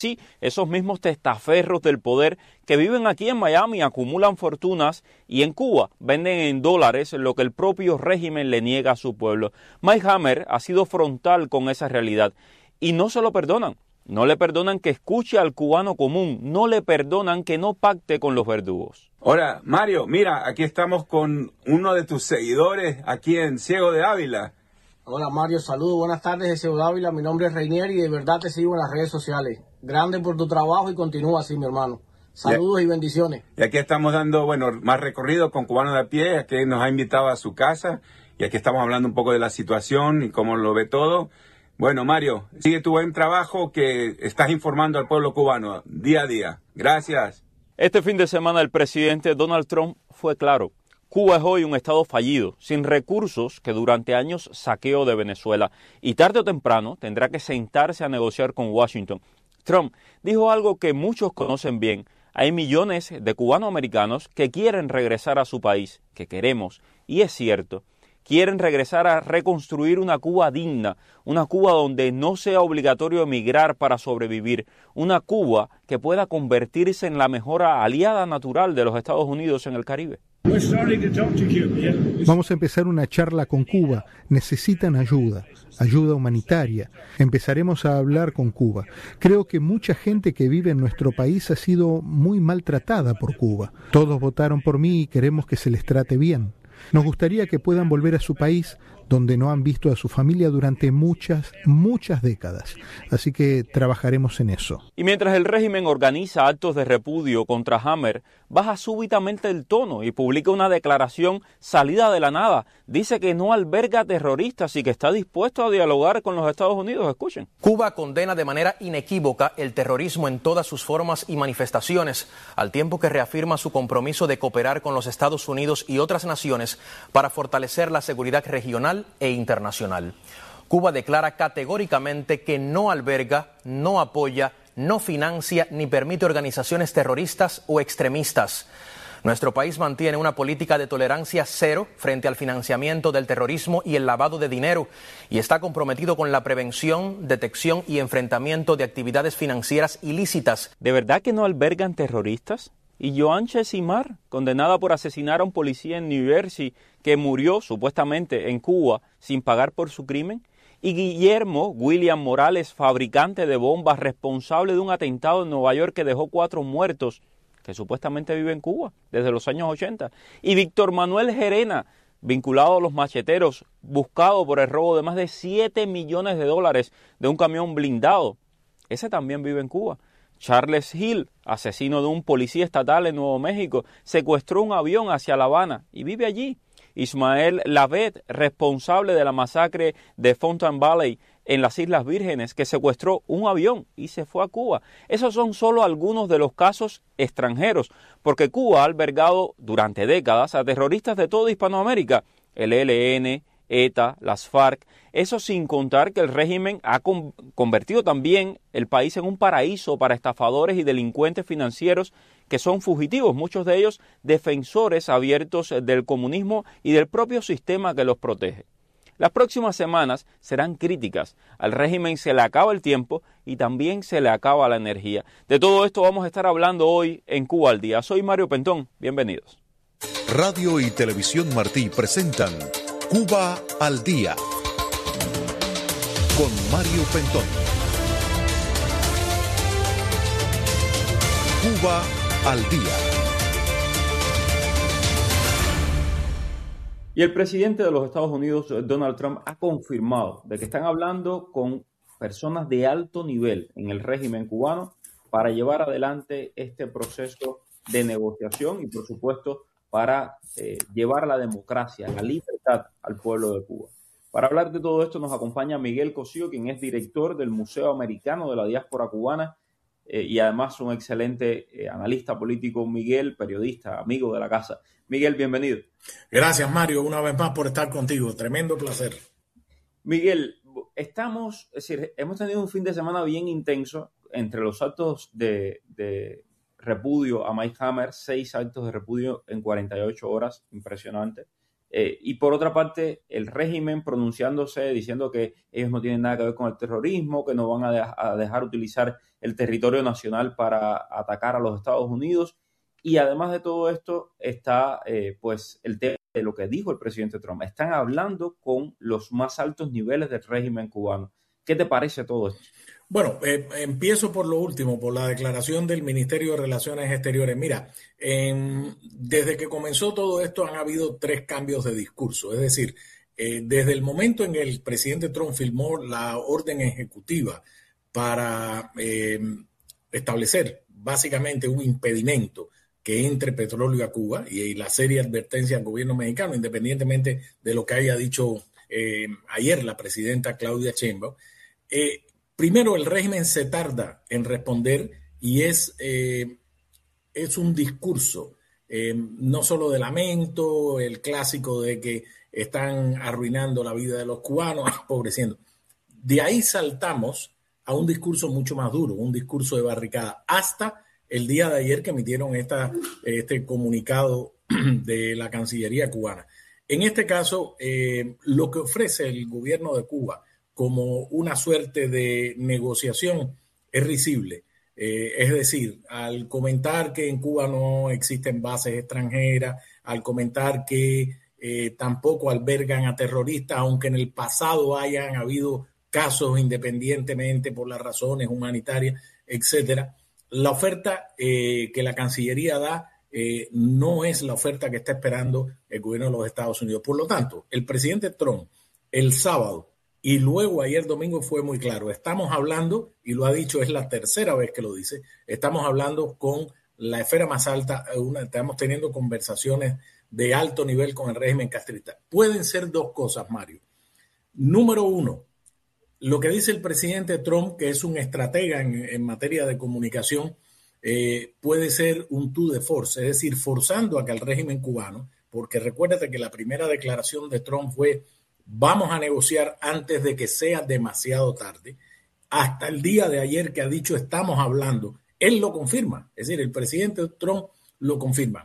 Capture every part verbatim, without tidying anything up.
Sí, esos mismos testaferros del poder que viven aquí en Miami acumulan fortunas y en Cuba venden en dólares lo que el propio régimen le niega a su pueblo. Mike Hammer ha sido frontal con esa realidad y no se lo perdonan. No le perdonan que escuche al cubano común, no le perdonan que no pacte con los verdugos. Hola, Mario, mira, aquí estamos con uno de tus seguidores aquí en Ciego de Ávila. Hola Mario, saludos, buenas tardes de Ciego de Ávila, mi nombre es Reinier y de verdad te sigo en las redes sociales. Grande por tu trabajo y continúa así, mi hermano. Saludos y, y bendiciones. Y aquí estamos dando, bueno, más recorrido con Cubano de a Pie, aquí nos ha invitado a su casa y aquí estamos hablando un poco de la situación y cómo lo ve todo. Bueno, Mario, sigue tu buen trabajo que estás informando al pueblo cubano día a día. Gracias. Este fin de semana el presidente Donald Trump fue claro. Cuba es hoy un estado fallido, sin recursos que durante años saqueó de Venezuela y tarde o temprano tendrá que sentarse a negociar con Washington. Trump dijo algo que muchos conocen bien. Hay millones de cubanoamericanos que quieren regresar a su país, que queremos, y es cierto. Quieren regresar a reconstruir una Cuba digna, una Cuba donde no sea obligatorio emigrar para sobrevivir, una Cuba que pueda convertirse en la mejor aliada natural de los Estados Unidos en el Caribe. Vamos a empezar una charla con Cuba. Necesitan ayuda, ayuda humanitaria. Empezaremos a hablar con Cuba. Creo que mucha gente que vive en nuestro país ha sido muy maltratada por Cuba. Todos votaron por mí y queremos que se les trate bien. Nos gustaría que puedan volver a su país, donde no han visto a su familia durante muchas, muchas décadas. Así que trabajaremos en eso. Y mientras el régimen organiza actos de repudio contra Hammer, baja súbitamente el tono y publica una declaración salida de la nada. Dice que no alberga terroristas y que está dispuesto a dialogar con los Estados Unidos. Escuchen. Cuba condena de manera inequívoca el terrorismo en todas sus formas y manifestaciones, al tiempo que reafirma su compromiso de cooperar con los Estados Unidos y otras naciones para fortalecer la seguridad regional e internacional. Cuba declara categóricamente que no alberga, no apoya, no financia ni permite organizaciones terroristas o extremistas. Nuestro país mantiene una política de tolerancia cero frente al financiamiento del terrorismo y el lavado de dinero y está comprometido con la prevención, detección y enfrentamiento de actividades financieras ilícitas. ¿De verdad que no albergan terroristas? Y Joan Chesimard, condenada por asesinar a un policía en New Jersey que murió supuestamente en Cuba sin pagar por su crimen. Y Guillermo William Morales, fabricante de bombas, responsable de un atentado en Nueva York que dejó cuatro muertos, que supuestamente vive en Cuba desde los años ochenta. Y Víctor Manuel Gerena, vinculado a los macheteros, buscado por el robo de más de siete millones de dólares de un camión blindado. Ese también vive en Cuba. Charles Hill, asesino de un policía estatal en Nuevo México, secuestró un avión hacia La Habana y vive allí. Ismael Lavet, responsable de la masacre de Fountain Valley en las Islas Vírgenes, que secuestró un avión y se fue a Cuba. Esos son solo algunos de los casos extranjeros, porque Cuba ha albergado durante décadas a terroristas de toda Hispanoamérica, el E L N, ETA, las FARC, eso sin contar que el régimen ha con, convertido también el país en un paraíso para estafadores y delincuentes financieros que son fugitivos, muchos de ellos defensores abiertos del comunismo y del propio sistema que los protege. Las próximas semanas serán críticas. Al régimen se le acaba el tiempo y también se le acaba la energía. De todo esto vamos a estar hablando hoy en Cuba al Día. Soy Mario Pentón, bienvenidos. Radio y Televisión Martí presentan Cuba al Día con Mario Pentón. Cuba al Día. Y el presidente de los Estados Unidos, Donald Trump, ha confirmado de que están hablando con personas de alto nivel en el régimen cubano para llevar adelante este proceso de negociación y, por supuesto, para eh, llevar la democracia, la libertad al pueblo de Cuba. Para hablar de todo esto nos acompaña Miguel Cosío, quien es director del Museo Americano de la Diáspora Cubana eh, y además un excelente eh, analista político. Miguel, periodista, amigo de la casa. Miguel, bienvenido. Gracias, Mario, una vez más por estar contigo. Tremendo placer. Miguel, estamos, es decir, hemos tenido un fin de semana bien intenso entre los actos de, de repudio a Mike Hammer, seis actos de repudio en cuarenta y ocho horas, impresionante. Eh, y por otra parte, el régimen pronunciándose, diciendo que ellos no tienen nada que ver con el terrorismo, que no van a, de- a dejar utilizar el territorio nacional para atacar a los Estados Unidos. Y además de todo esto está eh, pues el tema de lo que dijo el presidente Trump. Están hablando con los más altos niveles del régimen cubano. ¿Qué te parece todo esto? Bueno, eh, empiezo por lo último, por la declaración del Ministerio de Relaciones Exteriores. Mira, en- desde que comenzó todo esto han habido tres cambios de discurso. Es decir, eh, desde el momento en que el presidente Trump firmó la orden ejecutiva para eh, establecer básicamente un impedimento que entre petróleo a Cuba y, y la seria advertencia al gobierno mexicano, independientemente de lo que haya dicho eh, ayer la presidenta Claudia Sheinbaum, eh, primero, el régimen se tarda en responder y es, eh, es un discurso, eh, no solo de lamento, el clásico de que están arruinando la vida de los cubanos, empobreciendo. De ahí saltamos a un discurso mucho más duro, un discurso de barricada, hasta el día de ayer que emitieron esta, este comunicado de la Cancillería cubana. En este caso, eh, lo que ofrece el gobierno de Cuba como una suerte de negociación es risible. Eh, es decir, al comentar que en Cuba no existen bases extranjeras, al comentar que eh, tampoco albergan a terroristas, aunque en el pasado hayan habido casos independientemente por las razones humanitarias, etcétera, la oferta eh, que la Cancillería da eh, no es la oferta que está esperando el gobierno de los Estados Unidos. Por lo tanto, el presidente Trump el sábado y luego ayer domingo fue muy claro. Estamos hablando, y lo ha dicho, es la tercera vez que lo dice, estamos hablando con la esfera más alta, una, estamos teniendo conversaciones de alto nivel con el régimen castrista. Pueden ser dos cosas, Mario. Número uno, lo que dice el presidente Trump, que es un estratega en, en materia de comunicación, eh, puede ser un tour de force, es decir, forzando a que el régimen cubano, porque recuérdate que la primera declaración de Trump fue: vamos a negociar antes de que sea demasiado tarde. Hasta el día de ayer que ha dicho estamos hablando, él lo confirma. Es decir, el presidente Trump lo confirma.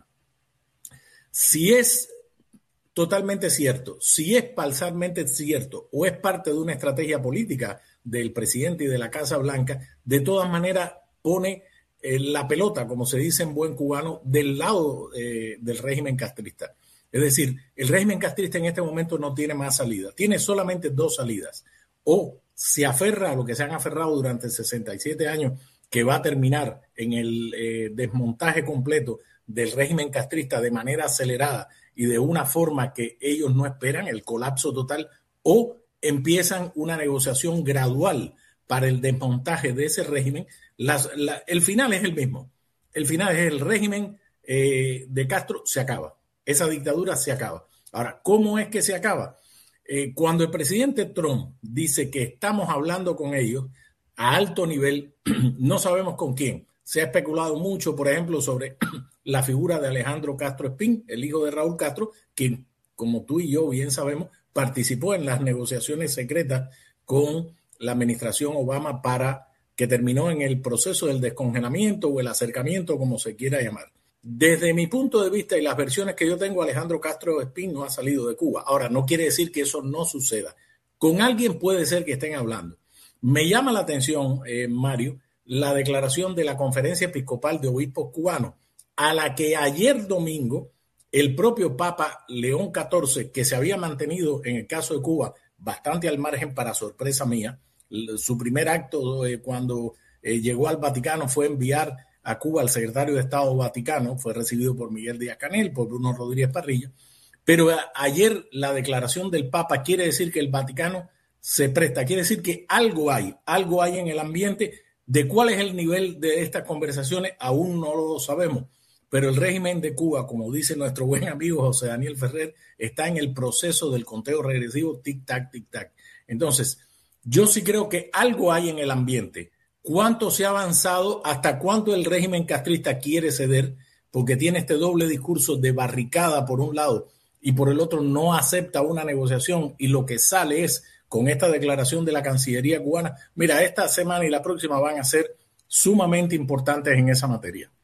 Si es totalmente cierto, si es parcialmente cierto o es parte de una estrategia política del presidente y de la Casa Blanca, de todas maneras pone eh, la pelota, como se dice en buen cubano, del lado eh, del régimen castrista. Es decir, el régimen castrista en este momento no tiene más salida, tiene solamente dos salidas. O se aferra a lo que se han aferrado durante sesenta y siete años, que va a terminar en el eh, desmontaje completo del régimen castrista de manera acelerada y de una forma que ellos no esperan, el colapso total, o empiezan una negociación gradual para el desmontaje de ese régimen. Las, la, el final es el mismo. El final es el régimen eh, de Castro se acaba. Esa dictadura se acaba. Ahora, ¿cómo es que se acaba? Eh, cuando el presidente Trump dice que estamos hablando con ellos a alto nivel, no sabemos con quién. Se ha especulado mucho, por ejemplo, sobre la figura de Alejandro Castro Espín, el hijo de Raúl Castro, quien, como tú y yo bien sabemos, participó en las negociaciones secretas con la administración Obama para que terminó en el proceso del descongelamiento o el acercamiento, como se quiera llamar. Desde mi punto de vista y las versiones que yo tengo, Alejandro Castro Espín no ha salido de Cuba. Ahora, no quiere decir que eso no suceda. Con alguien puede ser que estén hablando. Me llama la atención, eh, Mario, la declaración de la Conferencia Episcopal de Obispos Cubanos, a la que ayer domingo el propio Papa León catorce, que se había mantenido en el caso de Cuba bastante al margen para sorpresa mía, su primer acto eh, cuando eh, llegó al Vaticano fue enviar a Cuba al secretario de Estado Vaticano, fue recibido por Miguel Díaz-Canel, por Bruno Rodríguez Parrilla, pero a, ayer la declaración del Papa quiere decir que el Vaticano se presta, quiere decir que algo hay, algo hay en el ambiente. ¿De cuál es el nivel de estas conversaciones? Aún no lo sabemos, pero el régimen de Cuba, como dice nuestro buen amigo José Daniel Ferrer, está en el proceso del conteo regresivo tic-tac, tic-tac. Entonces, yo sí creo que algo hay en el ambiente. ¿Cuánto se ha avanzado? ¿Hasta cuánto el régimen castrista quiere ceder? Porque tiene este doble discurso de barricada por un lado y por el otro no acepta una negociación, y lo que sale es con esta declaración de la Cancillería cubana. Mira, esta semana y la próxima van a ser sumamente importantes en esa materia.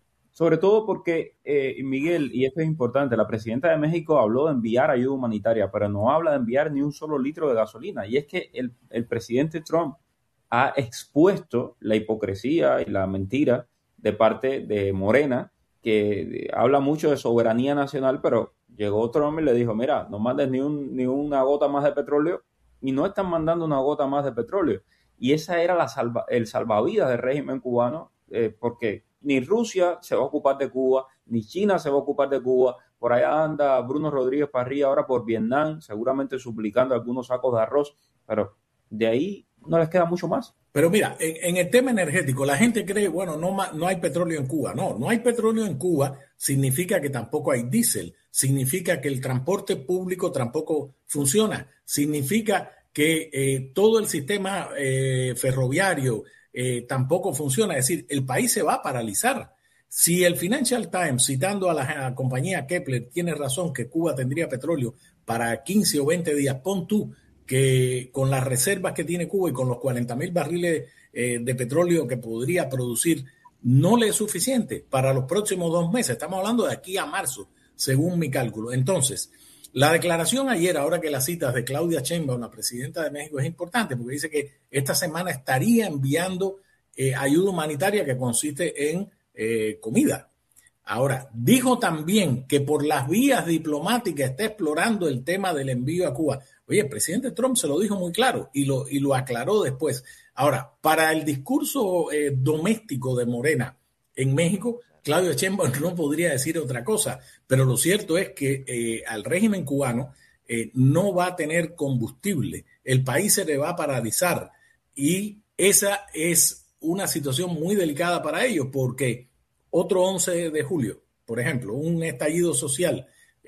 Sobre todo porque, eh, Miguel, y esto es importante, la presidenta de México habló de enviar ayuda humanitaria, pero no habla de enviar ni un solo litro de gasolina. Y es que el, el presidente Trump ha expuesto la hipocresía y la mentira de parte de Morena, que habla mucho de soberanía nacional, pero llegó Trump y le dijo, mira, no mandes ni, un, ni una gota más de petróleo, y no están mandando una gota más de petróleo. Y esa era la salva, el salvavidas del régimen cubano, eh, porque ni Rusia se va a ocupar de Cuba, ni China se va a ocupar de Cuba. Por allá anda Bruno Rodríguez Parrilla ahora por Vietnam, seguramente suplicando algunos sacos de arroz, pero de ahí no les queda mucho más. Pero mira, en, en el tema energético, la gente cree, bueno, no, no hay petróleo en Cuba. No, no hay petróleo en Cuba significa que tampoco hay diésel, significa que el transporte público tampoco funciona, significa que eh, todo el sistema eh, ferroviario eh, tampoco funciona. Es decir, el país se va a paralizar. Si el Financial Times, citando a la, a la compañía Kepler, tiene razón que Cuba tendría petróleo para quince o veinte días, pon tú que con las reservas que tiene Cuba y con los cuarenta mil barriles eh, de petróleo que podría producir, no le es suficiente para los próximos dos meses. Estamos hablando de aquí a marzo, según mi cálculo. Entonces, la declaración ayer, ahora que las citas de Claudia Sheinbaum, la presidenta de México, es importante porque dice que esta semana estaría enviando eh, ayuda humanitaria que consiste en eh, comida. Ahora, dijo también que por las vías diplomáticas está explorando el tema del envío a Cuba. Oye, el presidente Trump se lo dijo muy claro y lo, y lo aclaró después. Ahora, para el discurso eh, doméstico de Morena en México, Claudia Sheinbaum no podría decir otra cosa, pero lo cierto es que eh, al régimen cubano eh, no va a tener combustible, el país se le va a paralizar y esa es una situación muy delicada para ellos porque otro once de julio, por ejemplo, un estallido social,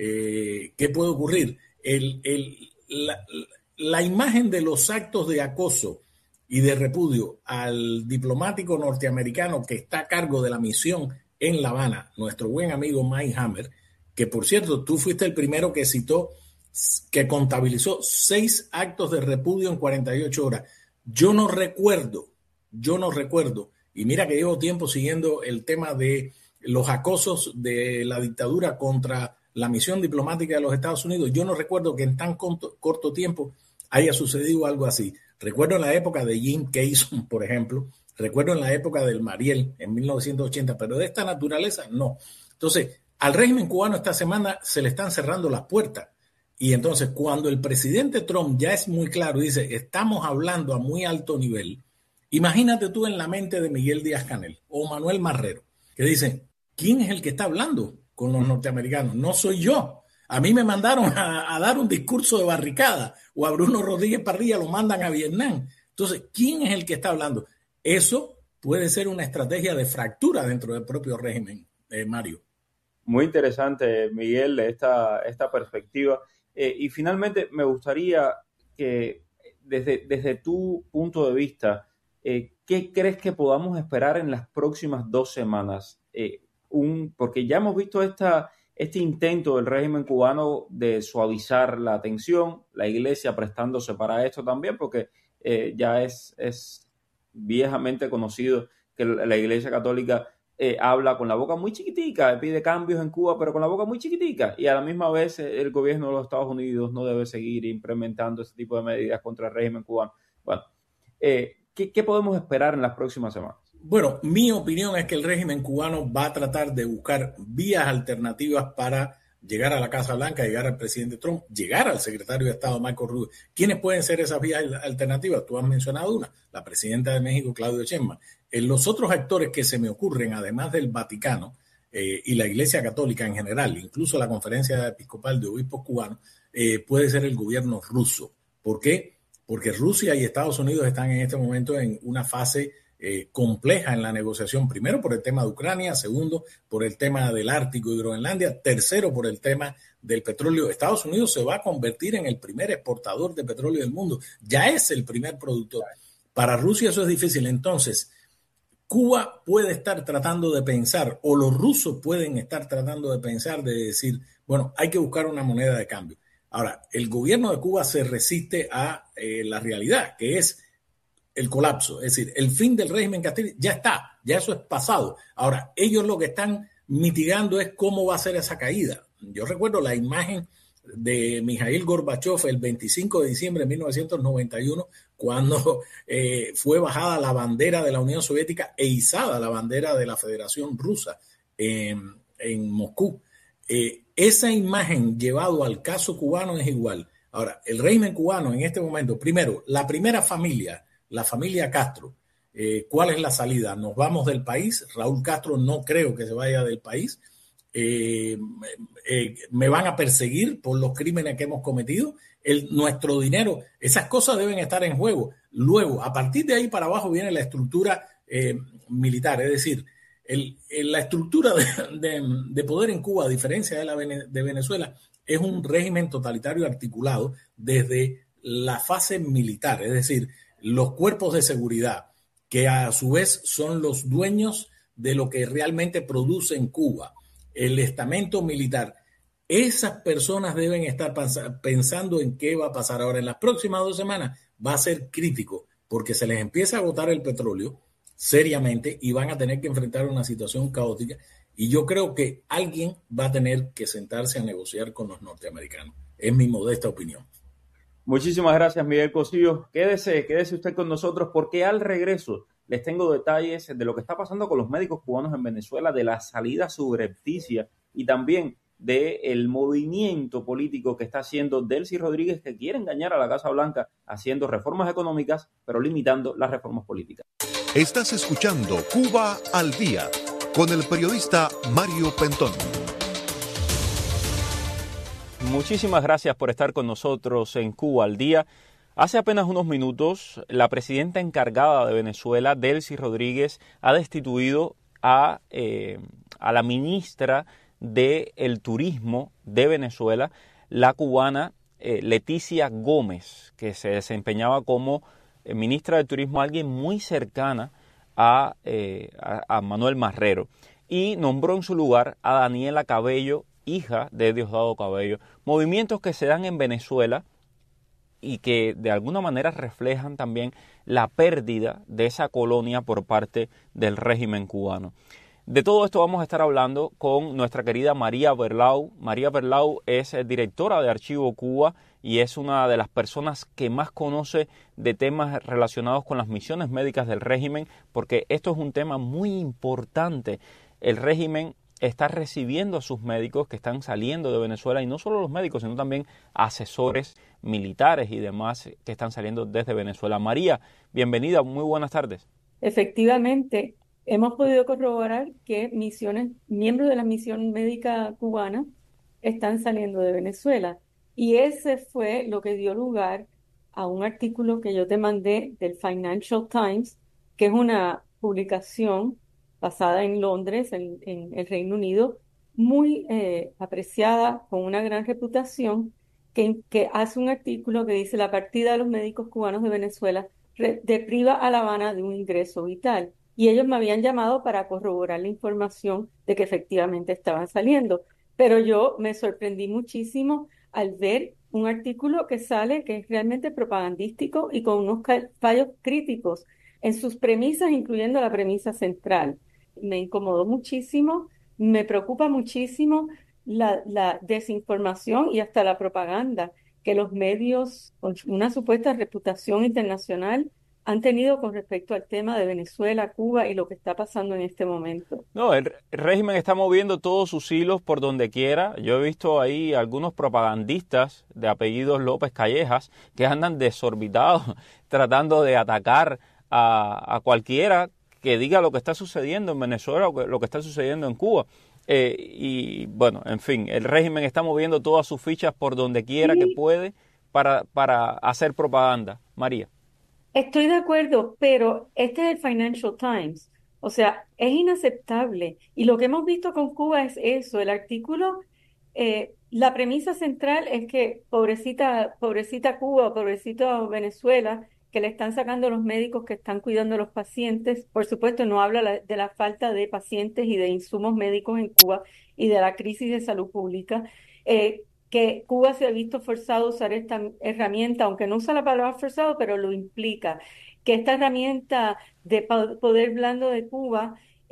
eh, ¿qué puede ocurrir? El, el, la, la imagen de los actos de acoso y de repudio al diplomático norteamericano que está a cargo de la misión en La Habana, nuestro buen amigo Mike Hammer, que por cierto, tú fuiste el primero que citó, que contabilizó seis actos de repudio en cuarenta y ocho horas. Yo no recuerdo, yo no recuerdo, y mira que llevo tiempo siguiendo el tema de los acosos de la dictadura contra la misión diplomática de los Estados Unidos, yo no recuerdo que en tan corto, corto tiempo haya sucedido algo así. Recuerdo en la época de Jim Cason, por ejemplo, recuerdo en la época del Mariel, en mil novecientos ochenta, pero de esta naturaleza no. Entonces, al régimen cubano esta semana se le están cerrando las puertas. Y entonces, cuando el presidente Trump ya es muy claro y dice, estamos hablando a muy alto nivel, imagínate tú en la mente de Miguel Díaz-Canel o Manuel Marrero, que dicen, ¿quién es el que está hablando con los norteamericanos? No soy yo. A mí me mandaron a, a dar un discurso de barricada o a Bruno Rodríguez Parrilla lo mandan a Vietnam. Entonces, ¿quién es el que está hablando? Eso puede ser una estrategia de fractura dentro del propio régimen, eh, Mario. Muy interesante, Miguel, esta, esta perspectiva. Eh, y finalmente me gustaría que desde, desde tu punto de vista, eh, ¿qué crees que podamos esperar en las próximas dos semanas? Eh, un, porque ya hemos visto esta, este intento del régimen cubano de suavizar la tensión, la iglesia prestándose para esto también, porque eh, ya es... es viejamente conocido que la Iglesia Católica eh, habla con la boca muy chiquitica, pide cambios en Cuba, pero con la boca muy chiquitica, y a la misma vez eh, el gobierno de los Estados Unidos no debe seguir implementando ese tipo de medidas contra el régimen cubano. Bueno, eh, ¿qué, qué podemos esperar en las próximas semanas? Bueno, mi opinión es que el régimen cubano va a tratar de buscar vías alternativas para llegar a la Casa Blanca, llegar al presidente Trump, llegar al secretario de Estado, Marco Rubio. ¿Quiénes pueden ser esas vías alternativas? Tú has mencionado una, la presidenta de México, Claudia Sheinbaum. En los otros actores que se me ocurren, además del Vaticano eh, y la Iglesia Católica en general, incluso la Conferencia Episcopal de Obispos Cubanos, eh, puede ser el gobierno ruso. ¿Por qué? Porque Rusia y Estados Unidos están en este momento en una fase Eh, compleja en la negociación, primero por el tema de Ucrania, segundo por el tema del Ártico y Groenlandia, tercero por el tema del petróleo. Estados Unidos se va a convertir en el primer exportador de petróleo del mundo, ya es el primer productor. Para Rusia eso es difícil. Entonces, Cuba puede estar tratando de pensar, o los rusos pueden estar tratando de pensar, de decir, bueno, hay que buscar una moneda de cambio. Ahora, el gobierno de Cuba se resiste a eh, la realidad, que es el colapso, es decir, el fin del régimen Castillo ya está, ya eso es pasado. Ahora, ellos lo que están mitigando es cómo va a ser esa caída. Yo recuerdo la imagen de Mikhail Gorbachev el veinticinco de diciembre de mil novecientos noventa y uno, cuando eh, fue bajada la bandera de la Unión Soviética e izada la bandera de la Federación Rusa en, en Moscú. Eh, esa imagen llevado al caso cubano es igual. Ahora, el régimen cubano en este momento, primero, la primera familia, la familia Castro, eh, ¿cuál es la salida? ¿Nos vamos del país? Raúl Castro no creo que se vaya del país. Eh, eh, me van a perseguir por los crímenes que hemos cometido, el, nuestro dinero, esas cosas deben estar en juego. Luego, a partir de ahí para abajo viene la estructura eh, militar, es decir, el, el, la estructura de, de, de poder en Cuba, a diferencia de la de Venezuela, es un régimen totalitario articulado desde la fase militar, es decir, los cuerpos de seguridad, que a su vez son los dueños de lo que realmente produce en Cuba. El estamento militar, esas personas deben estar pensando en qué va a pasar ahora. En las próximas dos semanas va a ser crítico porque se les empieza a agotar el petróleo seriamente y van a tener que enfrentar una situación caótica, y yo creo que alguien va a tener que sentarse a negociar con los norteamericanos. Es mi modesta opinión. Muchísimas gracias, Miguel Cosío. Quédese, quédese usted con nosotros porque al regreso les tengo detalles de lo que está pasando con los médicos cubanos en Venezuela, de la salida subrepticia y también del movimiento político que está haciendo Delcy Rodríguez, que quiere engañar a la Casa Blanca haciendo reformas económicas, pero limitando las reformas políticas. Estás escuchando Cuba al Día con el periodista Mario Pentón. Muchísimas gracias por estar con nosotros en Cuba al Día. Hace apenas unos minutos, la presidenta encargada de Venezuela, Delcy Rodríguez, ha destituido a, eh, a la ministra del Turismo de Venezuela, la cubana eh, Leticia Gómez, que se desempeñaba como eh, ministra de Turismo, alguien muy cercana a, eh, a, a Manuel Marrero, y nombró en su lugar a Daniela Cabello, hija de Diosdado Cabello. Movimientos que se dan en Venezuela y que de alguna manera reflejan también la pérdida de esa colonia por parte del régimen cubano. De todo esto vamos a estar hablando con nuestra querida María Berlau. María Berlau es directora de Archivo Cuba y es una de las personas que más conoce de temas relacionados con las misiones médicas del régimen, porque esto es un tema muy importante. El régimen está recibiendo a sus médicos que están saliendo de Venezuela, y no solo los médicos, sino también asesores militares y demás que están saliendo desde Venezuela. María, bienvenida, muy buenas tardes. Efectivamente, hemos podido corroborar que misiones, miembros de la misión médica cubana están saliendo de Venezuela, y ese fue lo que dio lugar a un artículo que yo te mandé del Financial Times, que es una publicación basada en Londres, en, en el Reino Unido, muy eh, apreciada, con una gran reputación, que, que hace un artículo que dice: la partida de los médicos cubanos de Venezuela re, depriva a La Habana de un ingreso vital. Y ellos me habían llamado para corroborar la información de que efectivamente estaban saliendo. Pero yo me sorprendí muchísimo al ver un artículo que sale que es realmente propagandístico y con unos fallos críticos en sus premisas, incluyendo la premisa central. Me incomodó muchísimo, me preocupa muchísimo la, la desinformación y hasta la propaganda que los medios con una supuesta reputación internacional han tenido con respecto al tema de Venezuela, Cuba y lo que está pasando en este momento. No, el régimen está moviendo todos sus hilos por donde quiera. Yo he visto ahí algunos propagandistas de apellidos López Callejas que andan desorbitados tratando de atacar a, a cualquiera que diga lo que está sucediendo en Venezuela o lo que está sucediendo en Cuba. Eh, y bueno, en fin, el régimen está moviendo todas sus fichas por donde quiera sí. que puede para, para hacer propaganda. María. Estoy de acuerdo, pero este es el Financial Times. O sea, es inaceptable. Y lo que hemos visto con Cuba es eso. El artículo, eh, la premisa central es que pobrecita, pobrecita Cuba, pobrecito Venezuela, que le están sacando los médicos que están cuidando a los pacientes. Por supuesto, no habla la, de la falta de pacientes y de insumos médicos en Cuba y de la crisis de salud pública. Eh, que Cuba se ha visto forzado a usar esta herramienta, aunque no usa la palabra forzado, pero lo implica, que esta herramienta de poder blando de Cuba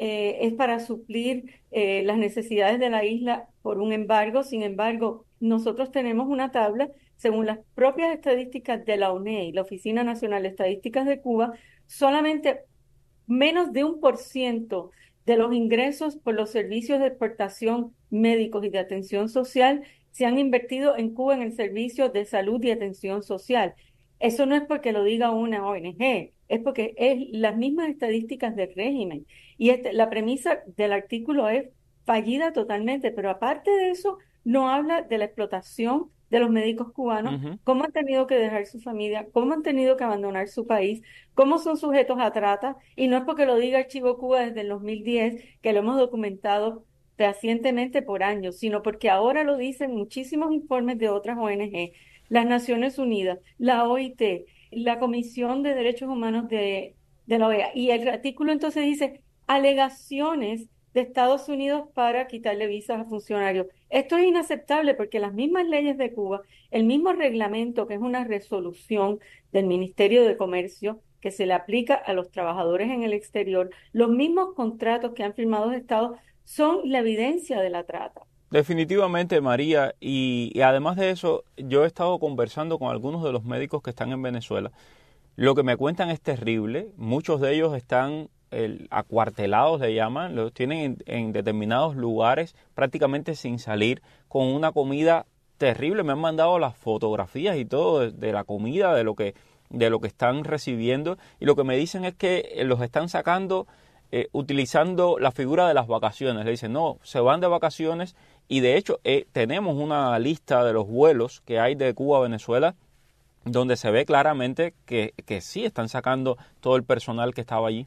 eh, es para suplir eh, las necesidades de la isla por un embargo. Sin embargo, nosotros tenemos una tabla, según las propias estadísticas de la U N E I, la Oficina Nacional de Estadísticas de Cuba, solamente menos de un por ciento de los ingresos por los servicios de exportación médicos y de atención social se han invertido en Cuba en el servicio de salud y atención social. Eso no es porque lo diga una O N G, es porque es las mismas estadísticas del régimen. Y este, la premisa del artículo es fallida totalmente, pero aparte de eso, no habla de la explotación de los médicos cubanos, uh-huh. cómo han tenido que dejar su familia, cómo han tenido que abandonar su país, cómo son sujetos a trata, y no es porque lo diga Archivo Cuba desde el dos mil diez, que lo hemos documentado recientemente por años, sino porque ahora lo dicen muchísimos informes de otras O N G, las Naciones Unidas, la O I T, la Comisión de Derechos Humanos de, de la O E A, y el artículo entonces dice alegaciones de Estados Unidos para quitarle visas a funcionarios. Esto es inaceptable porque las mismas leyes de Cuba, el mismo reglamento, que es una resolución del Ministerio de Comercio que se le aplica a los trabajadores en el exterior, los mismos contratos que han firmado los estados son la evidencia de la trata. Definitivamente, María, y, y además de eso, yo he estado conversando con algunos de los médicos que están en Venezuela. Lo que me cuentan es terrible. Muchos de ellos están el, acuartelados, le llaman, los tienen en, en determinados lugares prácticamente sin salir, con una comida terrible. Me han mandado las fotografías y todo de, de la comida, de lo que de lo que están recibiendo, y lo que me dicen es que los están sacando eh, utilizando la figura de las vacaciones. Le dicen, no, se van de vacaciones, y de hecho eh, tenemos una lista de los vuelos que hay de Cuba a Venezuela, donde se ve claramente que, que sí están sacando todo el personal que estaba allí.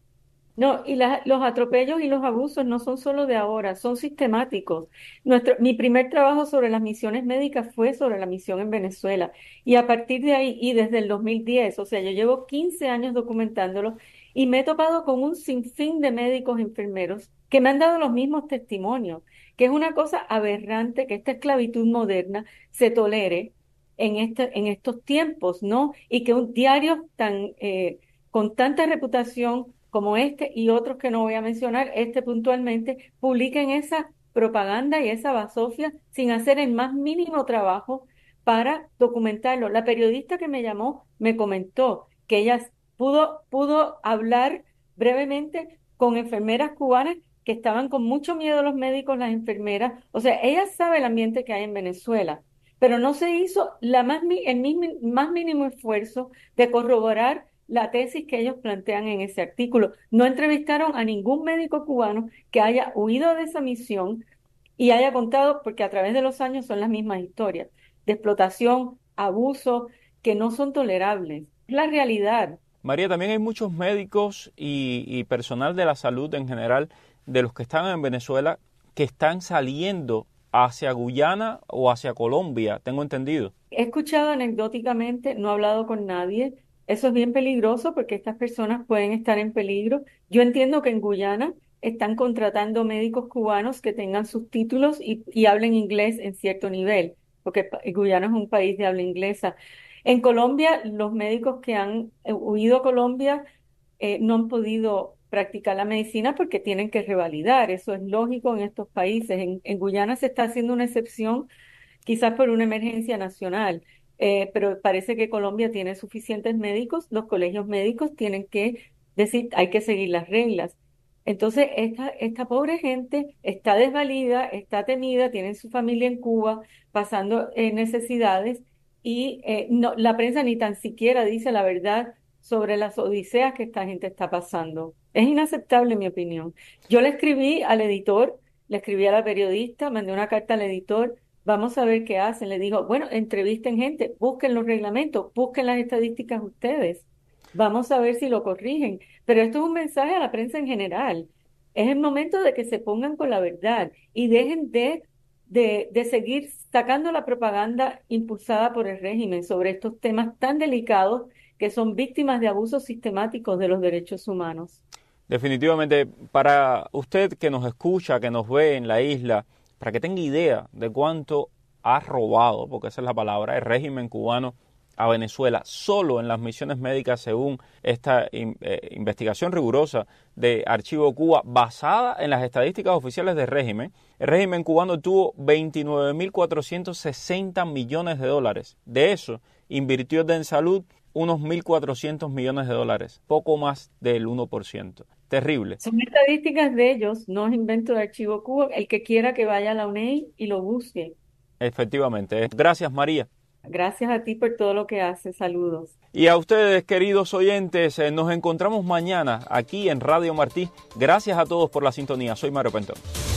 No, y la, los atropellos y los abusos no son solo de ahora, son sistemáticos. Nuestro, mi primer trabajo sobre las misiones médicas fue sobre la misión en Venezuela, y a partir de ahí, y desde el dos mil diez, o sea, yo llevo quince años documentándolo, y me he topado con un sinfín de médicos y enfermeros que me han dado los mismos testimonios, que es una cosa aberrante que esta esclavitud moderna se tolere en, este, en estos tiempos, ¿no? Y que un diario tan, eh, con tanta reputación como este y otros que no voy a mencionar, este puntualmente, publiquen esa propaganda y esa basofia sin hacer el más mínimo trabajo para documentarlo. La periodista que me llamó me comentó que ella pudo, pudo hablar brevemente con enfermeras cubanas que estaban con mucho miedo los médicos, las enfermeras. O sea, ella sabe el ambiente que hay en Venezuela, pero no se hizo la más, el más mínimo esfuerzo de corroborar la tesis que ellos plantean en ese artículo. No entrevistaron a ningún médico cubano que haya huido de esa misión y haya contado, porque a través de los años son las mismas historias, de explotación, abuso, que no son tolerables. Es la realidad. María, también hay muchos médicos y, y personal de la salud en general, de los que están en Venezuela, que están saliendo hacia Guyana o hacia Colombia, tengo entendido. He escuchado anecdóticamente, no he hablado con nadie. Eso es bien peligroso porque estas personas pueden estar en peligro. Yo entiendo que en Guyana están contratando médicos cubanos que tengan sus títulos y, y hablen inglés en cierto nivel, porque Guyana es un país de habla inglesa. En Colombia, los médicos que han huido a Colombia eh, no han podido practicar la medicina porque tienen que revalidar. Eso es lógico en estos países. En, en Guyana se está haciendo una excepción, quizás por una emergencia nacional. Eh, pero parece que Colombia tiene suficientes médicos, los colegios médicos tienen que decir, hay que seguir las reglas. Entonces, esta, esta pobre gente está desvalida, está temida, tienen su familia en Cuba, pasando eh, necesidades, y eh, no, la prensa ni tan siquiera dice la verdad sobre las odiseas que esta gente está pasando. Es inaceptable, en mi opinión. Yo le escribí al editor, le escribí a la periodista, mandé una carta al editor. Vamos a ver qué hacen. Le digo, bueno, entrevisten gente, busquen los reglamentos, busquen las estadísticas ustedes. Vamos a ver si lo corrigen. Pero esto es un mensaje a la prensa en general. Es el momento de que se pongan con la verdad y dejen de, de, de seguir sacando la propaganda impulsada por el régimen sobre estos temas tan delicados que son víctimas de abusos sistemáticos de los derechos humanos. Definitivamente, para usted que nos escucha, que nos ve en la isla, para que tenga idea de cuánto ha robado, porque esa es la palabra, el régimen cubano a Venezuela solo en las misiones médicas, según esta in, eh, investigación rigurosa de Archivo Cuba basada en las estadísticas oficiales del régimen. El régimen cubano tuvo veintinueve mil cuatrocientos sesenta millones de dólares. De eso invirtió en salud unos mil cuatrocientos millones de dólares, poco más del uno por ciento. Terrible. Son estadísticas de ellos, no es invento de Archivo Cuba. El que quiera que vaya a la U N E I y lo busque. Efectivamente. Gracias, María. Gracias a ti por todo lo que haces. Saludos. Y a ustedes, queridos oyentes, eh, nos encontramos mañana aquí en Radio Martí. Gracias a todos por la sintonía. Soy Mario Pentón.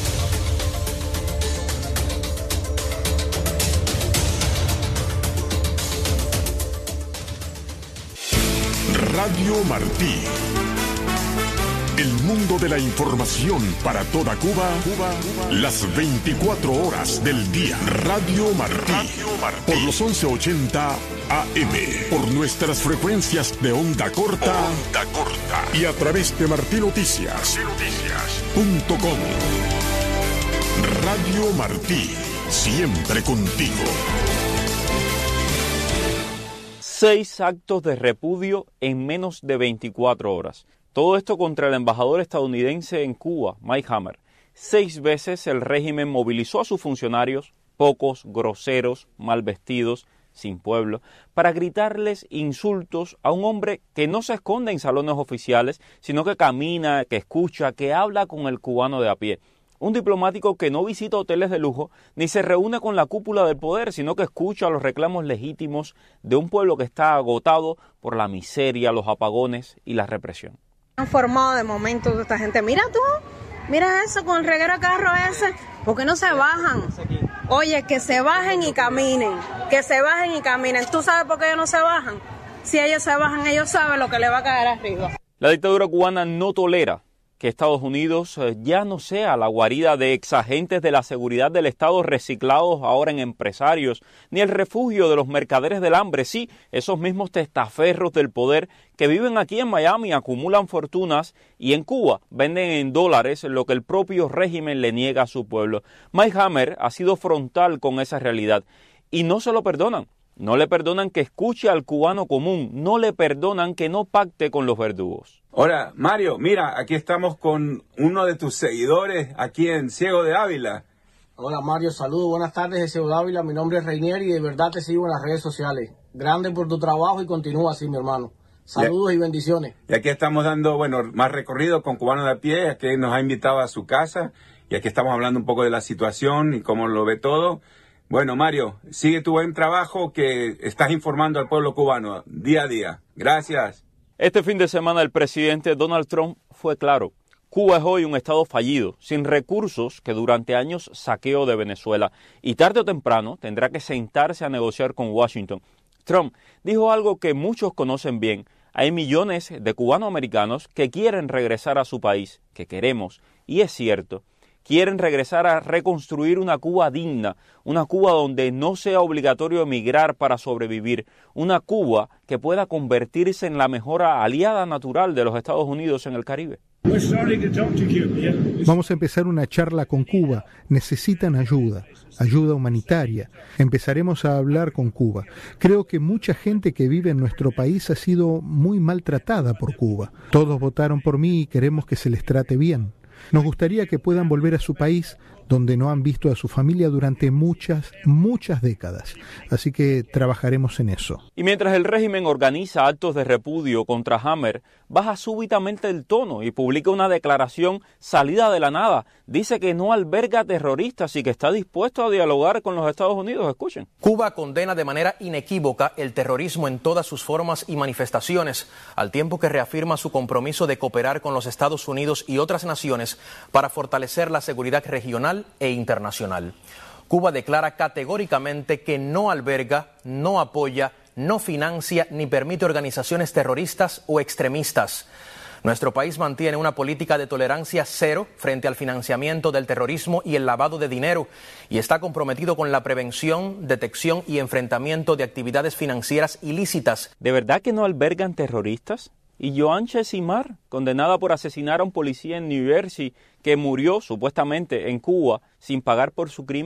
Radio Martí. El mundo de la información para toda Cuba, Cuba, las veinticuatro horas del día. Radio Martí, Radio Martí. Por los once ochenta A M, por nuestras frecuencias de onda corta, onda corta. Y a través de martí noticias punto com. Radio Martí, siempre contigo. Seis actos de repudio en menos de veinticuatro horas. Todo esto contra el embajador estadounidense en Cuba, Mike Hammer. Seis veces el régimen movilizó a sus funcionarios, pocos, groseros, mal vestidos, sin pueblo, para gritarles insultos a un hombre que no se esconde en salones oficiales, sino que camina, que escucha, que habla con el cubano de a pie. Un diplomático que no visita hoteles de lujo ni se reúne con la cúpula del poder, sino que escucha los reclamos legítimos de un pueblo que está agotado por la miseria, los apagones y la represión. Han formado de momento esta gente. Mira tú, mira eso con el reguero de carro ese. ¿Por qué no se bajan? Oye, que se bajen y caminen. Que se bajen y caminen. ¿Tú sabes por qué ellos no se bajan? Si ellos se bajan, ellos saben lo que les va a caer arriba. La dictadura cubana no tolera que Estados Unidos ya no sea la guarida de exagentes de la seguridad del Estado reciclados ahora en empresarios, ni el refugio de los mercaderes del hambre, sí, esos mismos testaferros del poder que viven aquí en Miami, acumulan fortunas y en Cuba venden en dólares lo que el propio régimen le niega a su pueblo. Mike Hammer ha sido frontal con esa realidad y no se lo perdonan. No le perdonan que escuche al cubano común, no le perdonan que no pacte con los verdugos. Hola, Mario, mira, aquí estamos con uno de tus seguidores aquí en Ciego de Ávila. Hola Mario, saludos, buenas tardes de Ciego de Ávila, mi nombre es Reinier y de verdad te sigo en las redes sociales. Grande por tu trabajo y continúa así, mi hermano. Saludos y, y bendiciones. Y aquí estamos dando, bueno, más recorrido con Cubano de a Pie, aquí nos ha invitado a su casa y aquí estamos hablando un poco de la situación y cómo lo ve todo. Bueno, Mario, sigue tu buen trabajo que estás informando al pueblo cubano día a día. Gracias. Este fin de semana el presidente Donald Trump fue claro. Cuba es hoy un estado fallido, sin recursos que durante años saqueó de Venezuela y tarde o temprano tendrá que sentarse a negociar con Washington. Trump dijo algo que muchos conocen bien. Hay millones de cubanoamericanos que quieren regresar a su país, que queremos, y es cierto. Quieren regresar a reconstruir una Cuba digna, una Cuba donde no sea obligatorio emigrar para sobrevivir, una Cuba que pueda convertirse en la mejor aliada natural de los Estados Unidos en el Caribe. Vamos a empezar una charla con Cuba. Necesitan ayuda, ayuda humanitaria. Empezaremos a hablar con Cuba. Creo que mucha gente que vive en nuestro país ha sido muy maltratada por Cuba. Todos votaron por mí y queremos que se les trate bien. Nos gustaría que puedan volver a su país, donde no han visto a su familia durante muchas, muchas décadas. Así que trabajaremos en eso. Y mientras el régimen organiza actos de repudio contra Hammer, baja súbitamente el tono y publica una declaración salida de la nada. Dice que no alberga terroristas y que está dispuesto a dialogar con los Estados Unidos. Escuchen. Cuba condena de manera inequívoca el terrorismo en todas sus formas y manifestaciones, al tiempo que reafirma su compromiso de cooperar con los Estados Unidos y otras naciones para fortalecer la seguridad regional e internacional. Cuba declara categóricamente que no alberga, no apoya, no financia ni permite organizaciones terroristas o extremistas. Nuestro país mantiene una política de tolerancia cero frente al financiamiento del terrorismo y el lavado de dinero y está comprometido con la prevención, detección y enfrentamiento de actividades financieras ilícitas. ¿De verdad que no albergan terroristas? Y Joan Chesimard, condenada por asesinar a un policía en New Jersey que murió supuestamente en Cuba sin pagar por su crimen.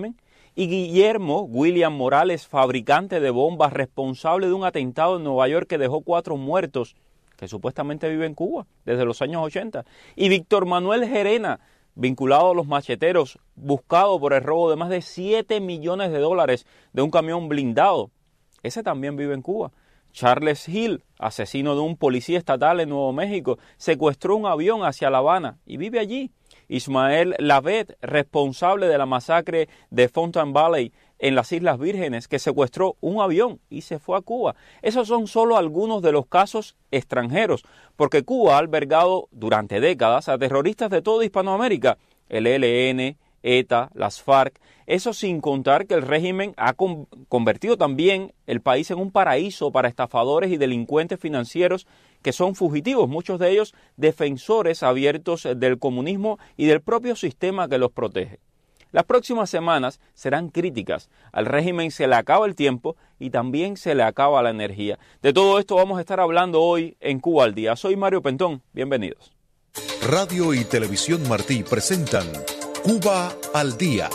y Guillermo William Morales, fabricante de bombas, responsable de un atentado en Nueva York que dejó cuatro muertos, que supuestamente vive en Cuba desde los años ochenta, y Víctor Manuel Gerena, vinculado a los macheteros, buscado por el robo de más de siete millones de dólares de un camión blindado. Ese también vive en Cuba. Charles Hill, asesino de un policía estatal en Nuevo México, secuestró un avión hacia La Habana y vive allí. Ismael Lavet, responsable de la masacre de Fountain Valley en las Islas Vírgenes, que secuestró un avión y se fue a Cuba. Esos son solo algunos de los casos extranjeros, porque Cuba ha albergado durante décadas a terroristas de toda Hispanoamérica, el E L N, ETA, las FARC, eso sin contar que el régimen ha con, convertido también el país en un paraíso para estafadores y delincuentes financieros que son fugitivos, muchos de ellos defensores abiertos del comunismo y del propio sistema que los protege. Las próximas semanas serán críticas. Al régimen se le acaba el tiempo y también se le acaba la energía. De todo esto vamos a estar hablando hoy en Cuba al Día. Soy Mario Pentón. Bienvenidos. Radio y Televisión Martí presentan Cuba al Día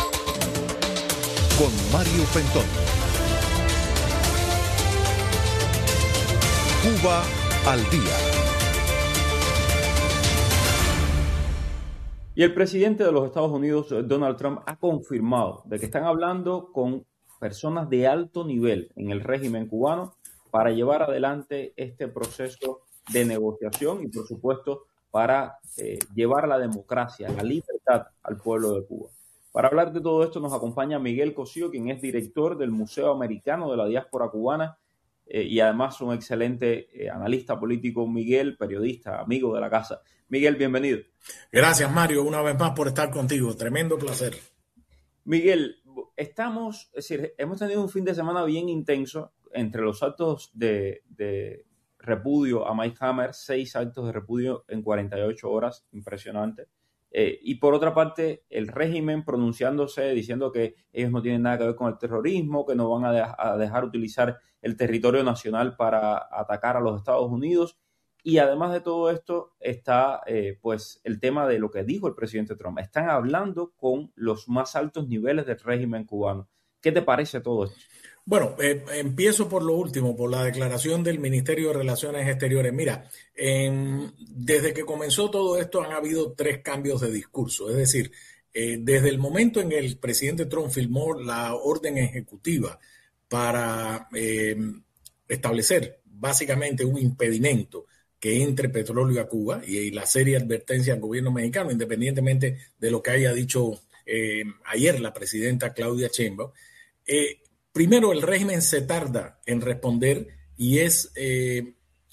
con Mario Pentón. Cuba al Día. Y el presidente de los Estados Unidos, Donald Trump, ha confirmado de que están hablando con personas de alto nivel en el régimen cubano para llevar adelante este proceso de negociación y, por supuesto, para eh, llevar la democracia, la libertad al pueblo de Cuba. Para hablar de todo esto nos acompaña Miguel Cosío, quien es director del Museo Americano de la Diáspora Cubana eh, y además un excelente eh, analista político. Miguel, periodista, amigo de la casa. Miguel, bienvenido. Gracias, Mario, una vez más por estar contigo. Tremendo placer. Miguel, estamos, es decir, hemos tenido un fin de semana bien intenso entre los actos de, de repudio a Mike Hammer, seis actos de repudio en cuarenta y ocho horas, impresionante. Eh, y por otra parte, el régimen pronunciándose, diciendo que ellos no tienen nada que ver con el terrorismo, que no van a, de- a dejar utilizar el territorio nacional para atacar a los Estados Unidos. Y además de todo esto está eh, pues el tema de lo que dijo el presidente Trump. Están hablando con los más altos niveles del régimen cubano. ¿Qué te parece todo esto? Bueno, eh, empiezo por lo último, por la declaración del Ministerio de Relaciones Exteriores. Mira, eh, desde que comenzó todo esto han habido tres cambios de discurso. Es decir, eh, desde el momento en que el presidente Trump firmó la orden ejecutiva para eh, establecer básicamente un impedimento que entre petróleo a Cuba y, y la seria advertencia al gobierno mexicano, independientemente de lo que haya dicho eh, ayer la presidenta Claudia Sheinbaum, eh, primero, el régimen se tarda en responder y es, eh,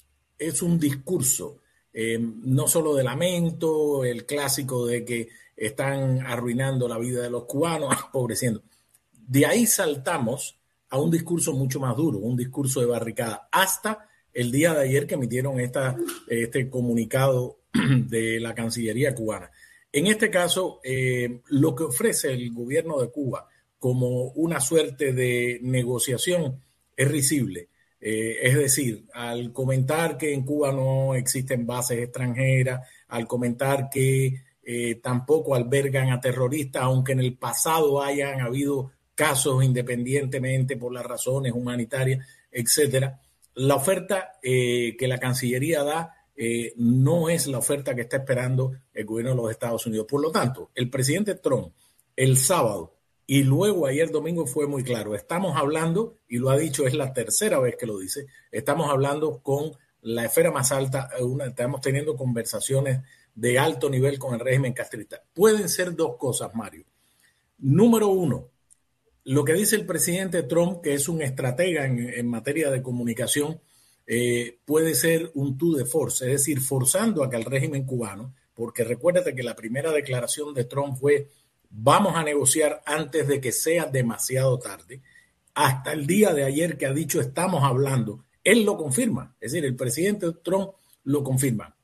es un discurso, eh, no solo de lamento, el clásico de que están arruinando la vida de los cubanos, empobreciendo. De ahí saltamos a un discurso mucho más duro, un discurso de barricada, hasta el día de ayer que emitieron esta, este comunicado de la Cancillería cubana. En este caso, eh, lo que ofrece el gobierno de Cuba como una suerte de negociación es risible. Eh, es decir, al comentar que en Cuba no existen bases extranjeras, al comentar que eh, tampoco albergan a terroristas, aunque en el pasado hayan habido casos independientemente por las razones humanitarias, etcétera, la oferta eh, que la Cancillería da eh, no es la oferta que está esperando el gobierno de los Estados Unidos. Por lo tanto, el presidente Trump el sábado y luego ayer domingo fue muy claro. Estamos hablando, y lo ha dicho, es la tercera vez que lo dice, estamos hablando con la esfera más alta, una, estamos teniendo conversaciones de alto nivel con el régimen castrista. Pueden ser dos cosas, Mario. Número uno, lo que dice el presidente Trump, que es un estratega en, en materia de comunicación, eh, puede ser un tour de force, es decir, forzando a que el régimen cubano, porque recuérdate que la primera declaración de Trump fue: vamos a negociar antes de que sea demasiado tarde. Hasta el día de ayer que ha dicho estamos hablando, él lo confirma. Es decir, el presidente Trump lo confirma.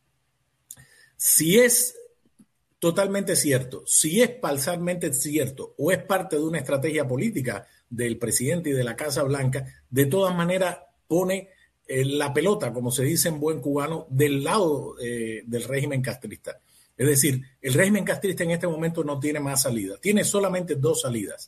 Si es totalmente cierto, si es parcialmente cierto o es parte de una estrategia política del presidente y de la Casa Blanca, de todas maneras pone eh, la pelota, como se dice en buen cubano, del lado eh, del régimen castrista. Es decir, el régimen castrista en este momento no tiene más salida, tiene solamente dos salidas.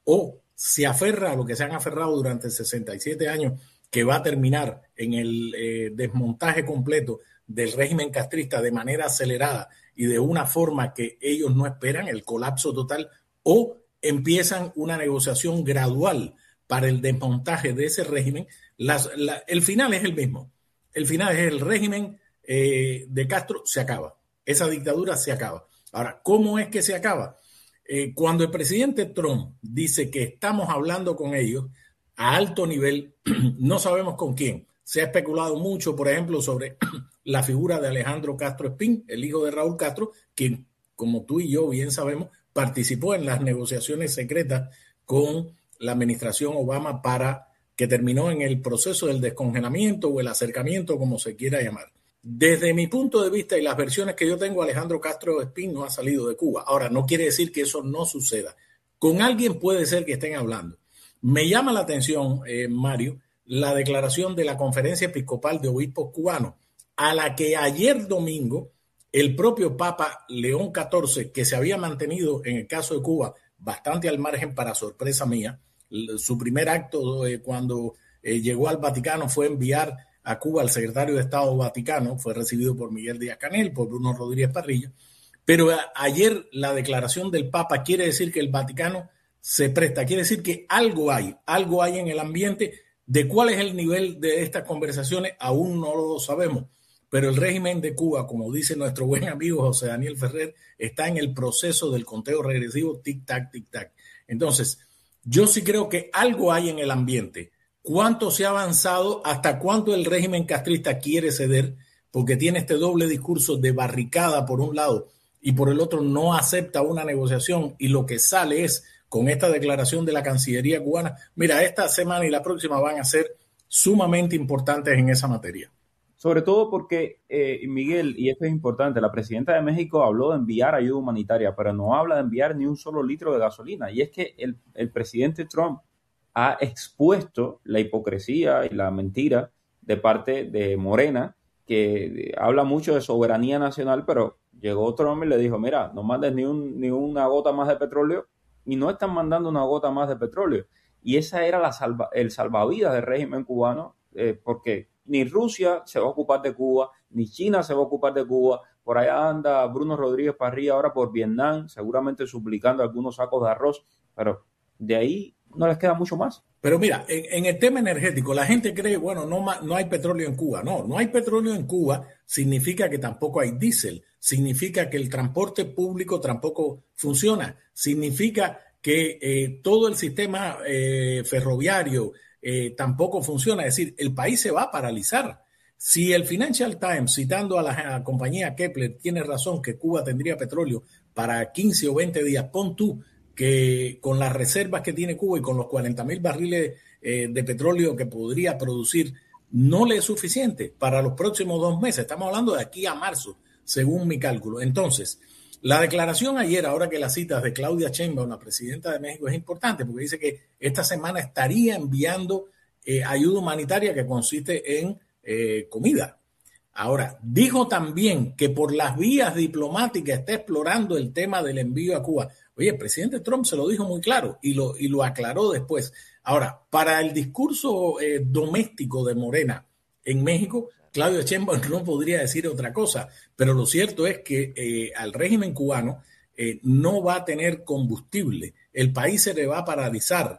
o se aferra a lo que se han aferrado durante sesenta y siete años, que va a terminar en el eh, desmontaje completo del régimen castrista de manera acelerada y de una forma que ellos no esperan, el colapso total, o empiezan una negociación gradual para el desmontaje de ese régimen. Las, la, el final es el mismo. El final es el régimen eh, de Castro se acaba. Esa dictadura se acaba. Ahora, ¿cómo es que se acaba? Eh, cuando el presidente Trump dice que estamos hablando con ellos a alto nivel, no sabemos con quién. Se ha especulado mucho, por ejemplo, sobre la figura de Alejandro Castro Espín, el hijo de Raúl Castro, quien, como tú y yo bien sabemos, participó en las negociaciones secretas con la administración Obama para que terminó en el proceso del descongelamiento o el acercamiento, como se quiera llamar. Desde mi punto de vista y las versiones que yo tengo, Alejandro Castro Espín no ha salido de Cuba. Ahora, no quiere decir que eso no suceda. Con alguien puede ser que estén hablando. Me llama la atención, eh, Mario, la declaración de la Conferencia Episcopal de Obispos Cubanos, a la que ayer domingo el propio Papa León catorce, que se había mantenido en el caso de Cuba bastante al margen para sorpresa mía, su primer acto eh, cuando eh, llegó al Vaticano fue enviar a Cuba al secretario de Estado Vaticano, fue recibido por Miguel Díaz-Canel, por Bruno Rodríguez Parrilla, pero a, ayer la declaración del Papa quiere decir que el Vaticano se presta, quiere decir que algo hay, algo hay en el ambiente. De cuál es el nivel de estas conversaciones aún no lo sabemos, pero el régimen de Cuba, como dice nuestro buen amigo José Daniel Ferrer, está en el proceso del conteo regresivo tic-tac, tic-tac. Entonces, yo sí creo que algo hay en el ambiente. ¿Cuánto se ha avanzado? ¿Hasta cuánto el régimen castrista quiere ceder? Porque tiene este doble discurso de barricada por un lado y por el otro no acepta una negociación, y lo que sale es con esta declaración de la Cancillería cubana. Mira, esta semana y la próxima van a ser sumamente importantes en esa materia. Sobre todo porque, eh, Miguel, y esto es importante, la presidenta de México habló de enviar ayuda humanitaria, pero no habla de enviar ni un solo litro de gasolina. Y es que el, el presidente Trump ha expuesto la hipocresía y la mentira de parte de Morena, que habla mucho de soberanía nacional, pero llegó Trump y le dijo, mira, no mandes ni, un, ni una gota más de petróleo, y no están mandando una gota más de petróleo. Y esa era la salva, el salvavidas del régimen cubano, eh, porque ni Rusia se va a ocupar de Cuba, ni China se va a ocupar de Cuba. Por allá anda Bruno Rodríguez Parrilla ahora por Vietnam, seguramente suplicando algunos sacos de arroz, pero de ahí no les queda mucho más. Pero mira, en, en el tema energético, la gente cree, bueno, no, no hay petróleo en Cuba. No, no hay petróleo en Cuba significa que tampoco hay diésel, significa que el transporte público tampoco funciona, significa que eh, todo el sistema eh, ferroviario eh, tampoco funciona. Es decir, el país se va a paralizar. Si el Financial Times, citando a la, a la compañía Kepler, tiene razón que Cuba tendría petróleo para quince o veinte días, pon tú que con las reservas que tiene Cuba y con los cuarenta mil barriles eh, de petróleo que podría producir, no le es suficiente para los próximos dos meses. Estamos hablando de aquí a marzo, según mi cálculo. Entonces, la declaración ayer, ahora que la citas de Claudia Sheinbaum, la presidenta de México, es importante porque dice que esta semana estaría enviando eh, ayuda humanitaria que consiste en eh, comida. Ahora, dijo también que por las vías diplomáticas está explorando el tema del envío a Cuba. Oye, el presidente Trump se lo dijo muy claro y lo, y lo aclaró después. Ahora, para el discurso eh, doméstico de Morena en México, Claudia Sheinbaum no podría decir otra cosa, pero lo cierto es que eh, al régimen cubano eh, no va a tener combustible, el país se le va a paralizar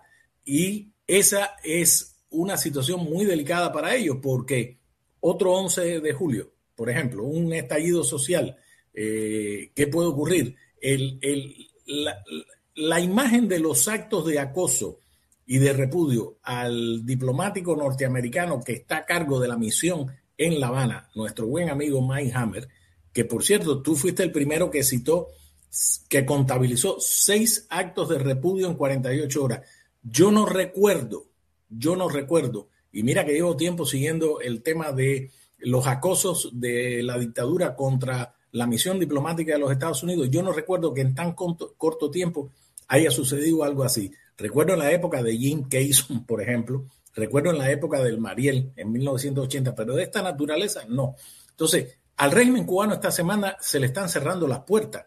y esa es una situación muy delicada para ellos porque otro once de julio, por ejemplo, un estallido social, eh, ¿qué puede ocurrir? El, el, la, la imagen de los actos de acoso y de repudio al diplomático norteamericano que está a cargo de la misión en La Habana, nuestro buen amigo Mike Hammer, que por cierto, tú fuiste el primero que citó, que contabilizó seis actos de repudio en cuarenta y ocho horas. Yo no recuerdo, yo no recuerdo, y mira que llevo tiempo siguiendo el tema de los acosos de la dictadura contra la misión diplomática de los Estados Unidos, yo no recuerdo que en tan corto, corto tiempo haya sucedido algo así. Recuerdo en la época de Jim Cason, por ejemplo, recuerdo en la época del Mariel en mil novecientos ochenta, pero de esta naturaleza no. Entonces, al régimen cubano esta semana se le están cerrando las puertas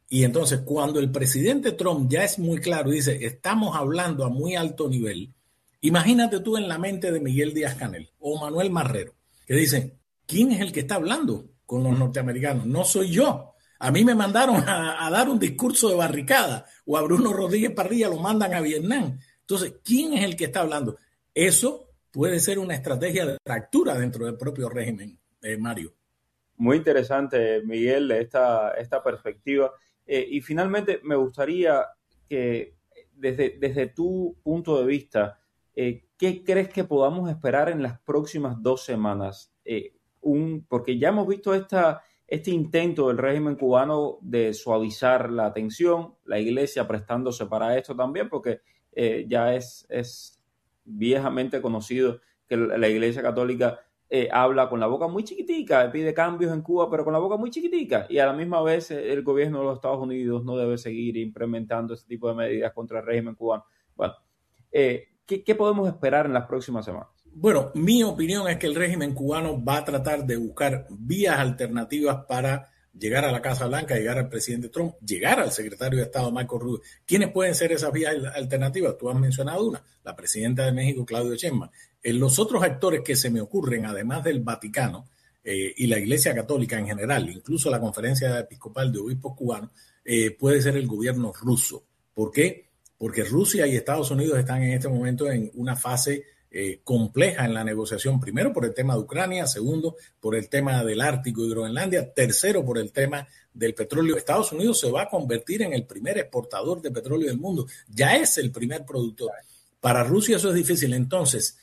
Y entonces cuando el presidente Trump ya es muy claro y dice, estamos hablando a muy alto nivel, imagínate tú en la mente de Miguel Díaz-Canel o Manuel Marrero, que dicen, ¿quién es el que está hablando con los norteamericanos? No soy yo. A mí me mandaron a, a dar un discurso de barricada, o a Bruno Rodríguez Parrilla lo mandan a Vietnam. Entonces, ¿quién es el que está hablando? Eso puede ser una estrategia de fractura dentro del propio régimen, eh, Mario. Muy interesante, Miguel, esta, esta perspectiva. Eh, y finalmente me gustaría que desde, desde tu punto de vista, eh, ¿qué crees que podamos esperar en las próximas dos semanas? Eh, un, porque ya hemos visto esta... este intento del régimen cubano de suavizar la tensión, la iglesia prestándose para esto también, porque eh, ya es, es viejamente conocido que la iglesia católica eh, habla con la boca muy chiquitica, pide cambios en Cuba, pero con la boca muy chiquitica, y a la misma vez eh, el gobierno de los Estados Unidos no debe seguir implementando este tipo de medidas contra el régimen cubano. Bueno, eh, ¿qué, qué podemos esperar en las próximas semanas? Bueno, mi opinión es que el régimen cubano va a tratar de buscar vías alternativas para llegar a la Casa Blanca, llegar al presidente Trump, llegar al secretario de Estado Marco Rubio. ¿Quiénes pueden ser esas vías alternativas? Tú has mencionado una, la presidenta de México, Claudia Sheinbaum. En los otros actores que se me ocurren, además del Vaticano eh, y la Iglesia Católica en general, incluso la Conferencia Episcopal de Obispos Cubanos, eh, puede ser el gobierno ruso. ¿Por qué? Porque Rusia y Estados Unidos están en este momento en una fase Eh, compleja en la negociación, primero por el tema de Ucrania, segundo por el tema del Ártico y Groenlandia, tercero por el tema del petróleo. Estados Unidos se va a convertir en el primer exportador de petróleo del mundo, ya es el primer productor. Para Rusia eso es difícil. Entonces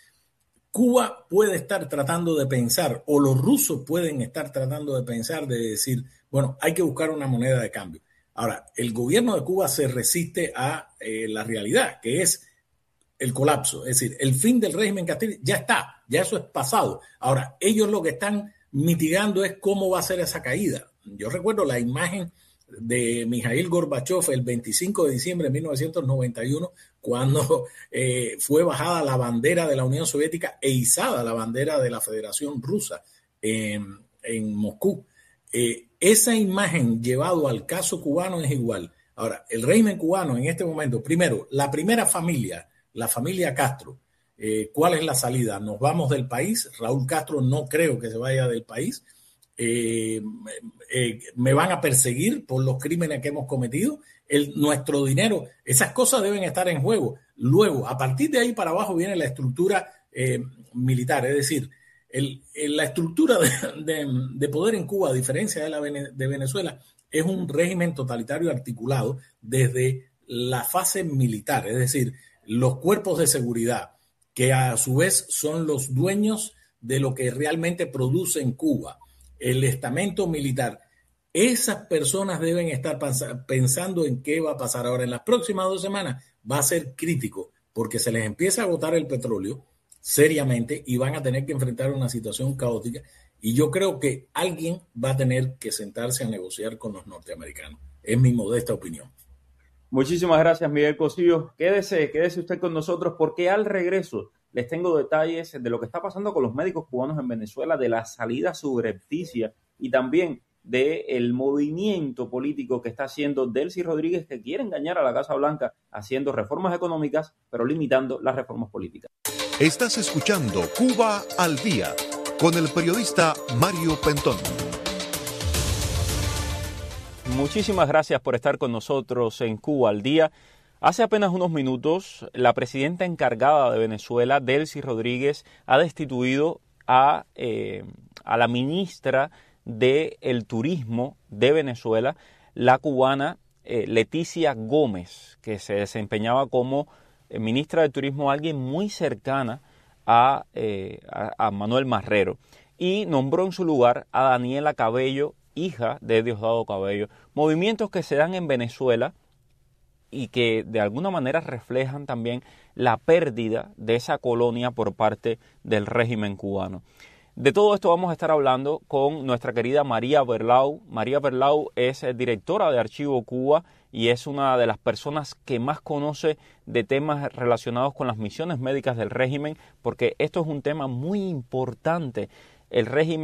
Cuba puede estar tratando de pensar, o los rusos pueden estar tratando de pensar, de decir, bueno, hay que buscar una moneda de cambio. Ahora, el gobierno de Cuba se resiste a eh, la realidad, que es el colapso, es decir, el fin del régimen castrista ya está, ya eso es pasado. Ahora, ellos lo que están mitigando es cómo va a ser esa caída. Yo recuerdo la imagen de Mikhail Gorbachev el veinticinco de diciembre de mil novecientos noventa y uno, cuando eh, fue bajada la bandera de la Unión Soviética e izada la bandera de la Federación Rusa en, en Moscú. Eh, esa imagen llevado al caso cubano es igual. Ahora, el régimen cubano en este momento, primero, la primera familia, la familia Castro, eh, ¿cuál es la salida? ¿Nos vamos del país? Raúl Castro no creo que se vaya del país. Eh, eh, ¿Me van a perseguir por los crímenes que hemos cometido? El, nuestro dinero, esas cosas deben estar en juego. Luego, a partir de ahí para abajo viene la estructura eh, militar, es decir, el, el, la estructura de, de, de poder en Cuba, a diferencia de la de Venezuela, es un régimen totalitario articulado desde la fase militar, es decir, los cuerpos de seguridad, que a su vez son los dueños de lo que realmente produce en Cuba, el estamento militar. Esas personas deben estar pensando en qué va a pasar ahora. En las próximas dos semanas va a ser crítico, porque se les empieza a agotar el petróleo seriamente y van a tener que enfrentar una situación caótica. Y yo creo que alguien va a tener que sentarse a negociar con los norteamericanos. Es mi modesta opinión. Muchísimas gracias, Miguel Cosío. Quédese, quédese usted con nosotros, porque al regreso les tengo detalles de lo que está pasando con los médicos cubanos en Venezuela, de la salida subrepticia y también del movimiento político que está haciendo Delcy Rodríguez, que quiere engañar a la Casa Blanca haciendo reformas económicas, pero limitando las reformas políticas. Estás escuchando Cuba al Día con el periodista Mario Pentón. Muchísimas gracias por estar con nosotros en Cuba al Día. Hace apenas unos minutos, la presidenta encargada de Venezuela, Delcy Rodríguez, ha destituido a, eh, a la ministra del Turismo de Venezuela, la cubana eh, Leticia Gómez, que se desempeñaba como eh, ministra de Turismo, alguien muy cercana a, eh, a, a Manuel Marrero, y nombró en su lugar a Daniela Cabello, hija de Diosdado Cabello. Movimientos que se dan en Venezuela y que de alguna manera reflejan también la pérdida de esa colonia por parte del régimen cubano. De todo esto vamos a estar hablando con nuestra querida María Berlau. María Berlau es directora de Archivo Cuba y es una de las personas que más conoce de temas relacionados con las misiones médicas del régimen, porque esto es un tema muy importante. El régimen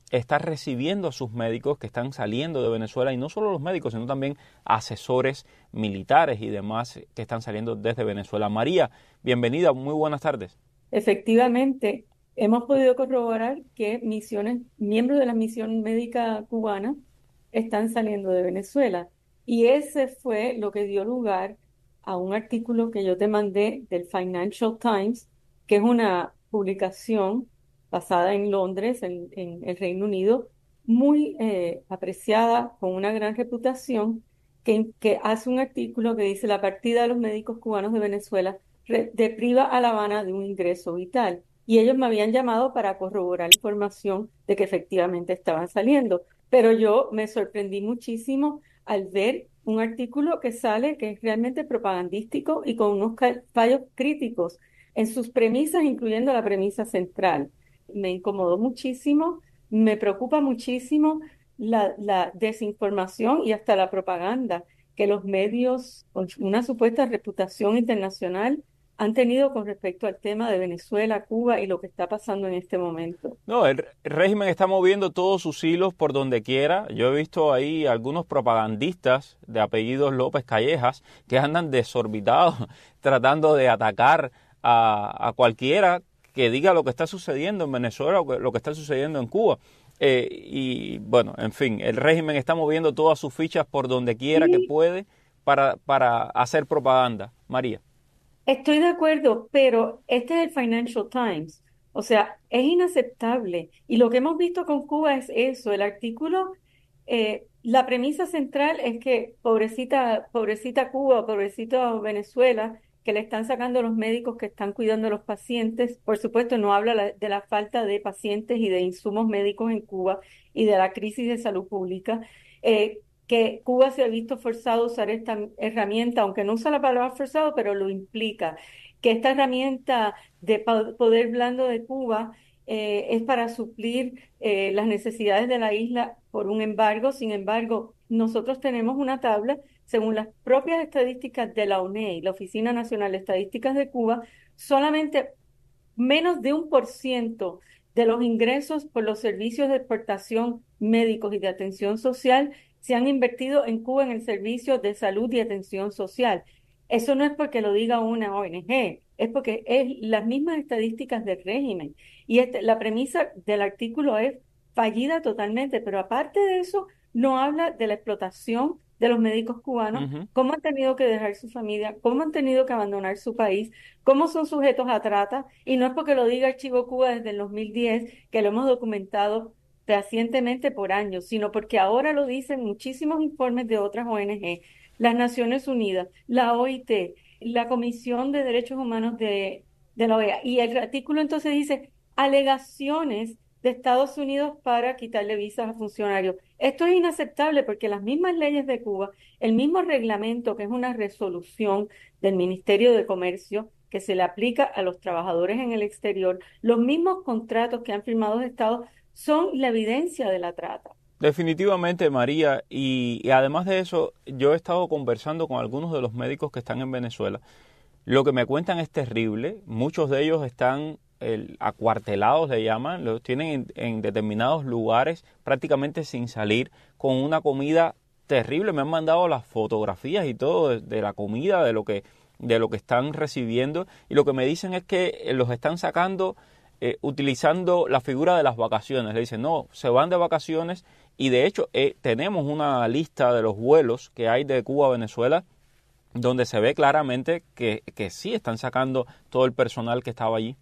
está recibiendo a sus médicos que están saliendo de Venezuela, y no solo los médicos, sino también asesores militares y demás que están saliendo desde Venezuela. María, bienvenida, muy buenas tardes. Efectivamente, hemos podido corroborar que misiones, miembros de la misión médica cubana están saliendo de Venezuela. Y ese fue lo que dio lugar a un artículo que yo te mandé del Financial Times, que es una publicación basada en Londres, en, en el Reino Unido, muy eh, apreciada, con una gran reputación, que, que hace un artículo que dice: la partida de los médicos cubanos de Venezuela re, depriva a La Habana de un ingreso vital. Y ellos me habían llamado para corroborar la información de que efectivamente estaban saliendo. Pero yo me sorprendí muchísimo al ver un artículo que sale que es realmente propagandístico y con unos fallos críticos en sus premisas, incluyendo la premisa central. Me incomodó muchísimo, me preocupa muchísimo la, la desinformación y hasta la propaganda que los medios con una supuesta reputación internacional han tenido con respecto al tema de Venezuela, Cuba y lo que está pasando en este momento. No, el régimen está moviendo todos sus hilos por donde quiera. Yo he visto ahí algunos propagandistas de apellidos López Callejas que andan desorbitados tratando de atacar a, a cualquiera que diga lo que está sucediendo en Venezuela o lo que está sucediendo en Cuba. Eh, y bueno, en fin, el régimen está moviendo todas sus fichas por donde quiera sí. que puede para, para hacer propaganda. María. Estoy de acuerdo, pero este es el Financial Times. O sea, es inaceptable. Y lo que hemos visto con Cuba es eso. El artículo, eh, la premisa central es que pobrecita, pobrecita Cuba, pobrecita Venezuela, que le están sacando los médicos que están cuidando a los pacientes. Por supuesto, no habla la, de la falta de pacientes y de insumos médicos en Cuba y de la crisis de salud pública. Eh, que Cuba se ha visto forzado a usar esta herramienta, aunque no usa la palabra forzado, pero lo implica, que esta herramienta de poder blando de Cuba eh, es para suplir eh, las necesidades de la isla por un embargo. Sin embargo, nosotros tenemos una tabla, según las propias estadísticas de la U N E I, la Oficina Nacional de Estadísticas de Cuba, solamente menos de un por ciento de los ingresos por los servicios de exportación médicos y de atención social se han invertido en Cuba en el servicio de salud y atención social. Eso no es porque lo diga una O N G, es porque es las mismas estadísticas del régimen. Y este, la premisa del artículo es fallida totalmente, pero aparte de eso, no habla de la explotación de los médicos cubanos, uh-huh. cómo han tenido que dejar su familia, cómo han tenido que abandonar su país, cómo son sujetos a trata, y no es porque lo diga Archivo Cuba desde el dos mil diez, que lo hemos documentado fehacientemente por años, sino porque ahora lo dicen muchísimos informes de otras O N G, las Naciones Unidas, la O I T, la Comisión de Derechos Humanos de, de la O E A. Y el artículo entonces dice alegaciones de Estados Unidos para quitarle visas a funcionarios. Esto es inaceptable porque las mismas leyes de Cuba, el mismo reglamento, que es una resolución del Ministerio de Comercio, que se le aplica a los trabajadores en el exterior, los mismos contratos que han firmado los estados, son la evidencia de la trata. Definitivamente, María, y, y además de eso, yo he estado conversando con algunos de los médicos que están en Venezuela. Lo que me cuentan es terrible. Muchos de ellos están el, acuartelados, le llaman, los tienen en, en determinados lugares prácticamente sin salir, con una comida terrible. Me han mandado las fotografías y todo de, de la comida, de lo que de lo que están recibiendo, y lo que me dicen es que los están sacando Eh, utilizando la figura de las vacaciones. Le dicen, no, se van de vacaciones, y de hecho eh, tenemos una lista de los vuelos que hay de Cuba a Venezuela donde se ve claramente que, que sí están sacando todo el personal que estaba allí.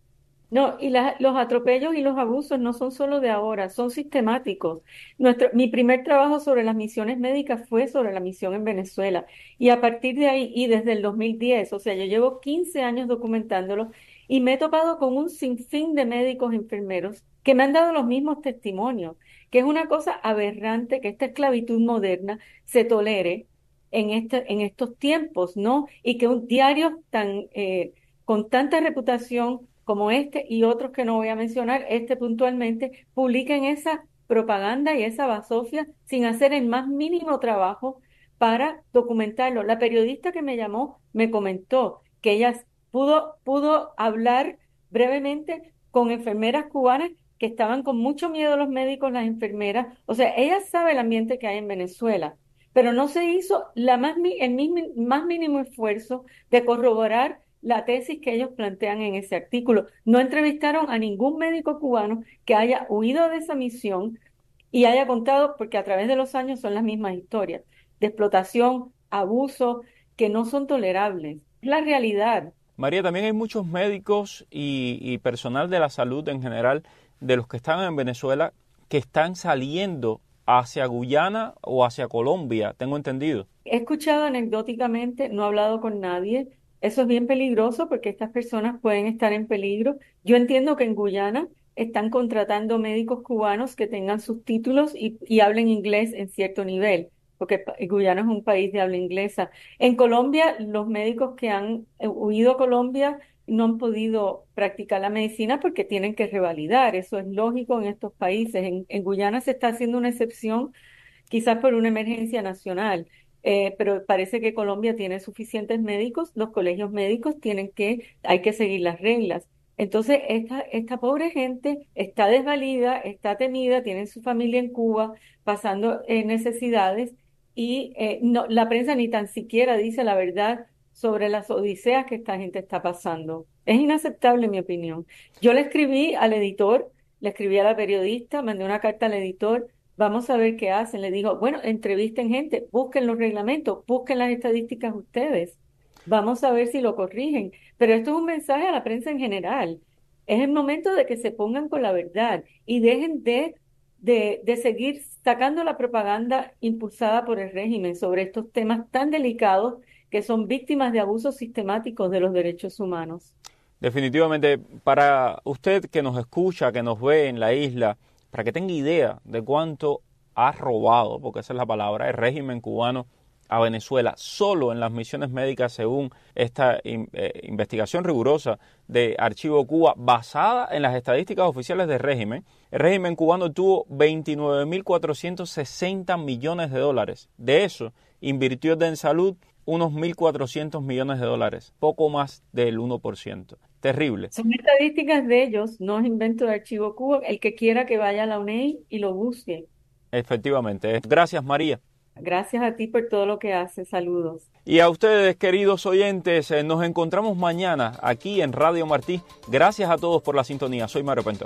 No, y la, los atropellos y los abusos no son solo de ahora, son sistemáticos. Nuestro, mi primer trabajo sobre las misiones médicas fue sobre la misión en Venezuela, y a partir de ahí, y desde el dos mil diez, o sea, yo llevo quince años documentándolo, y me he topado con un sinfín de médicos y enfermeros que me han dado los mismos testimonios, que es una cosa aberrante que esta esclavitud moderna se tolere en, este, en estos tiempos, ¿no? Y que un diario tan, eh, con tanta reputación como este y otros que no voy a mencionar, este puntualmente, publiquen esa propaganda y esa basofia sin hacer el más mínimo trabajo para documentarlo. La periodista que me llamó me comentó que ella pudo, pudo hablar brevemente con enfermeras cubanas que estaban con mucho miedo los médicos, las enfermeras. O sea, ella sabe el ambiente que hay en Venezuela, pero no se hizo la más, el mismo, más mínimo esfuerzo de corroborar la tesis que ellos plantean en ese artículo. No entrevistaron a ningún médico cubano que haya huido de esa misión y haya contado, porque a través de los años son las mismas historias, de explotación, abuso, que no son tolerables. Es la realidad. María, también hay muchos médicos y, y personal de la salud en general, de los que están en Venezuela, que están saliendo hacia Guyana o hacia Colombia, tengo entendido. He escuchado anecdóticamente, no he hablado con nadie. Eso es bien peligroso porque estas personas pueden estar en peligro. Yo entiendo que en Guyana están contratando médicos cubanos que tengan sus títulos y, y hablen inglés en cierto nivel, porque Guyana es un país de habla inglesa. En Colombia, los médicos que han huido a Colombia no han podido practicar la medicina porque tienen que revalidar. Eso es lógico en estos países. En, en Guyana se está haciendo una excepción, quizás por una emergencia nacional, eh, pero parece que Colombia tiene suficientes médicos. Los colegios médicos tienen que, hay que seguir las reglas. Entonces, esta, esta pobre gente está desvalida, está temida, tienen su familia en Cuba pasando eh, necesidades y eh, no, la prensa ni tan siquiera dice la verdad sobre las odiseas que esta gente está pasando. Es inaceptable, en mi opinión. Yo le escribí al editor, le escribí a la periodista, mandé una carta al editor, vamos a ver qué hacen. Le digo, bueno, entrevisten gente, busquen los reglamentos, busquen las estadísticas ustedes. Vamos a ver si lo corrigen. Pero esto es un mensaje a la prensa en general. Es el momento de que se pongan con la verdad y dejen de, de, de seguir sacando la propaganda impulsada por el régimen sobre estos temas tan delicados que son víctimas de abusos sistemáticos de los derechos humanos. Definitivamente, para usted que nos escucha, que nos ve en la isla, para que tenga idea de cuánto ha robado, porque esa es la palabra, el régimen cubano a Venezuela, solo en las misiones médicas, según esta eh, investigación rigurosa de Archivo Cuba, basada en las estadísticas oficiales del régimen, el régimen cubano tuvo veintinueve mil cuatrocientos sesenta millones de dólares. De eso, invirtió en salud unos mil cuatrocientos millones de dólares, poco más del uno por ciento. Terrible. Son estadísticas de ellos, no es invento de Archivo Cuba. El que quiera que vaya a la U N E I y lo busque. Efectivamente. Gracias, María. Gracias a ti por todo lo que haces. Saludos. Y a ustedes, queridos oyentes, eh, nos encontramos mañana aquí en Radio Martí. Gracias a todos por la sintonía. Soy Mario Pentón.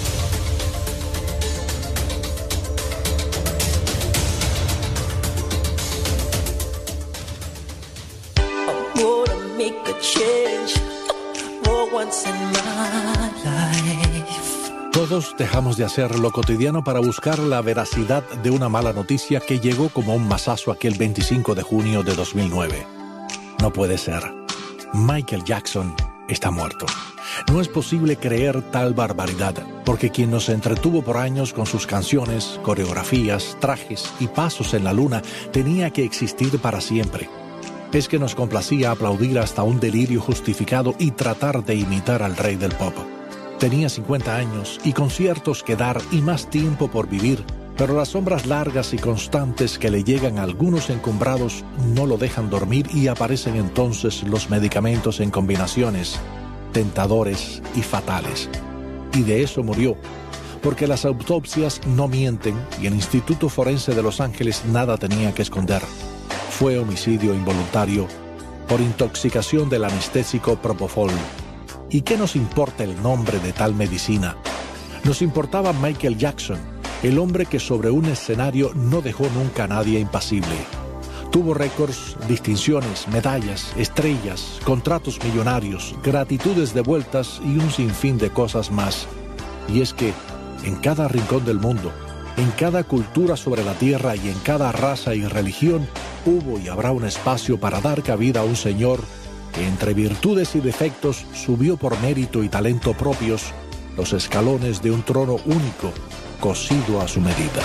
Todos dejamos de hacer lo cotidiano para buscar la veracidad de una mala noticia que llegó como un mazazo aquel veinticinco de junio de dos mil nueve. No puede ser. Michael Jackson está muerto. No es posible creer tal barbaridad, porque quien nos entretuvo por años con sus canciones, coreografías, trajes y pasos en la luna tenía que existir para siempre. Es que nos complacía aplaudir hasta un delirio justificado y tratar de imitar al rey del pop. Tenía cincuenta años y conciertos que dar y más tiempo por vivir, pero las sombras largas y constantes que le llegan a algunos encumbrados no lo dejan dormir y aparecen entonces los medicamentos en combinaciones, tentadores y fatales. Y de eso murió, porque las autopsias no mienten y el Instituto Forense de Los Ángeles nada tenía que esconder. Fue homicidio involuntario por intoxicación del anestésico Propofol. ¿Y qué nos importa el nombre de tal medicina? Nos importaba Michael Jackson, el hombre que sobre un escenario no dejó nunca a nadie impasible. Tuvo récords, distinciones, medallas, estrellas, contratos millonarios, gratitudes devueltas y un sinfín de cosas más. Y es que, en cada rincón del mundo, en cada cultura sobre la tierra y en cada raza y religión, hubo y habrá un espacio para dar cabida a un señor que entre virtudes y defectos subió por mérito y talento propios los escalones de un trono único, cosido a su medida.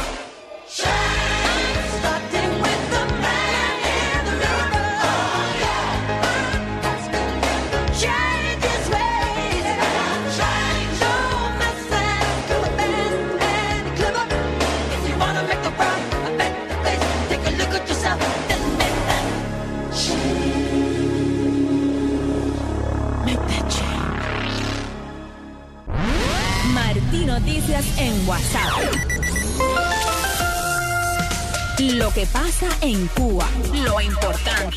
Martí Martí Noticias en WhatsApp. Lo que pasa en Cuba, lo importante.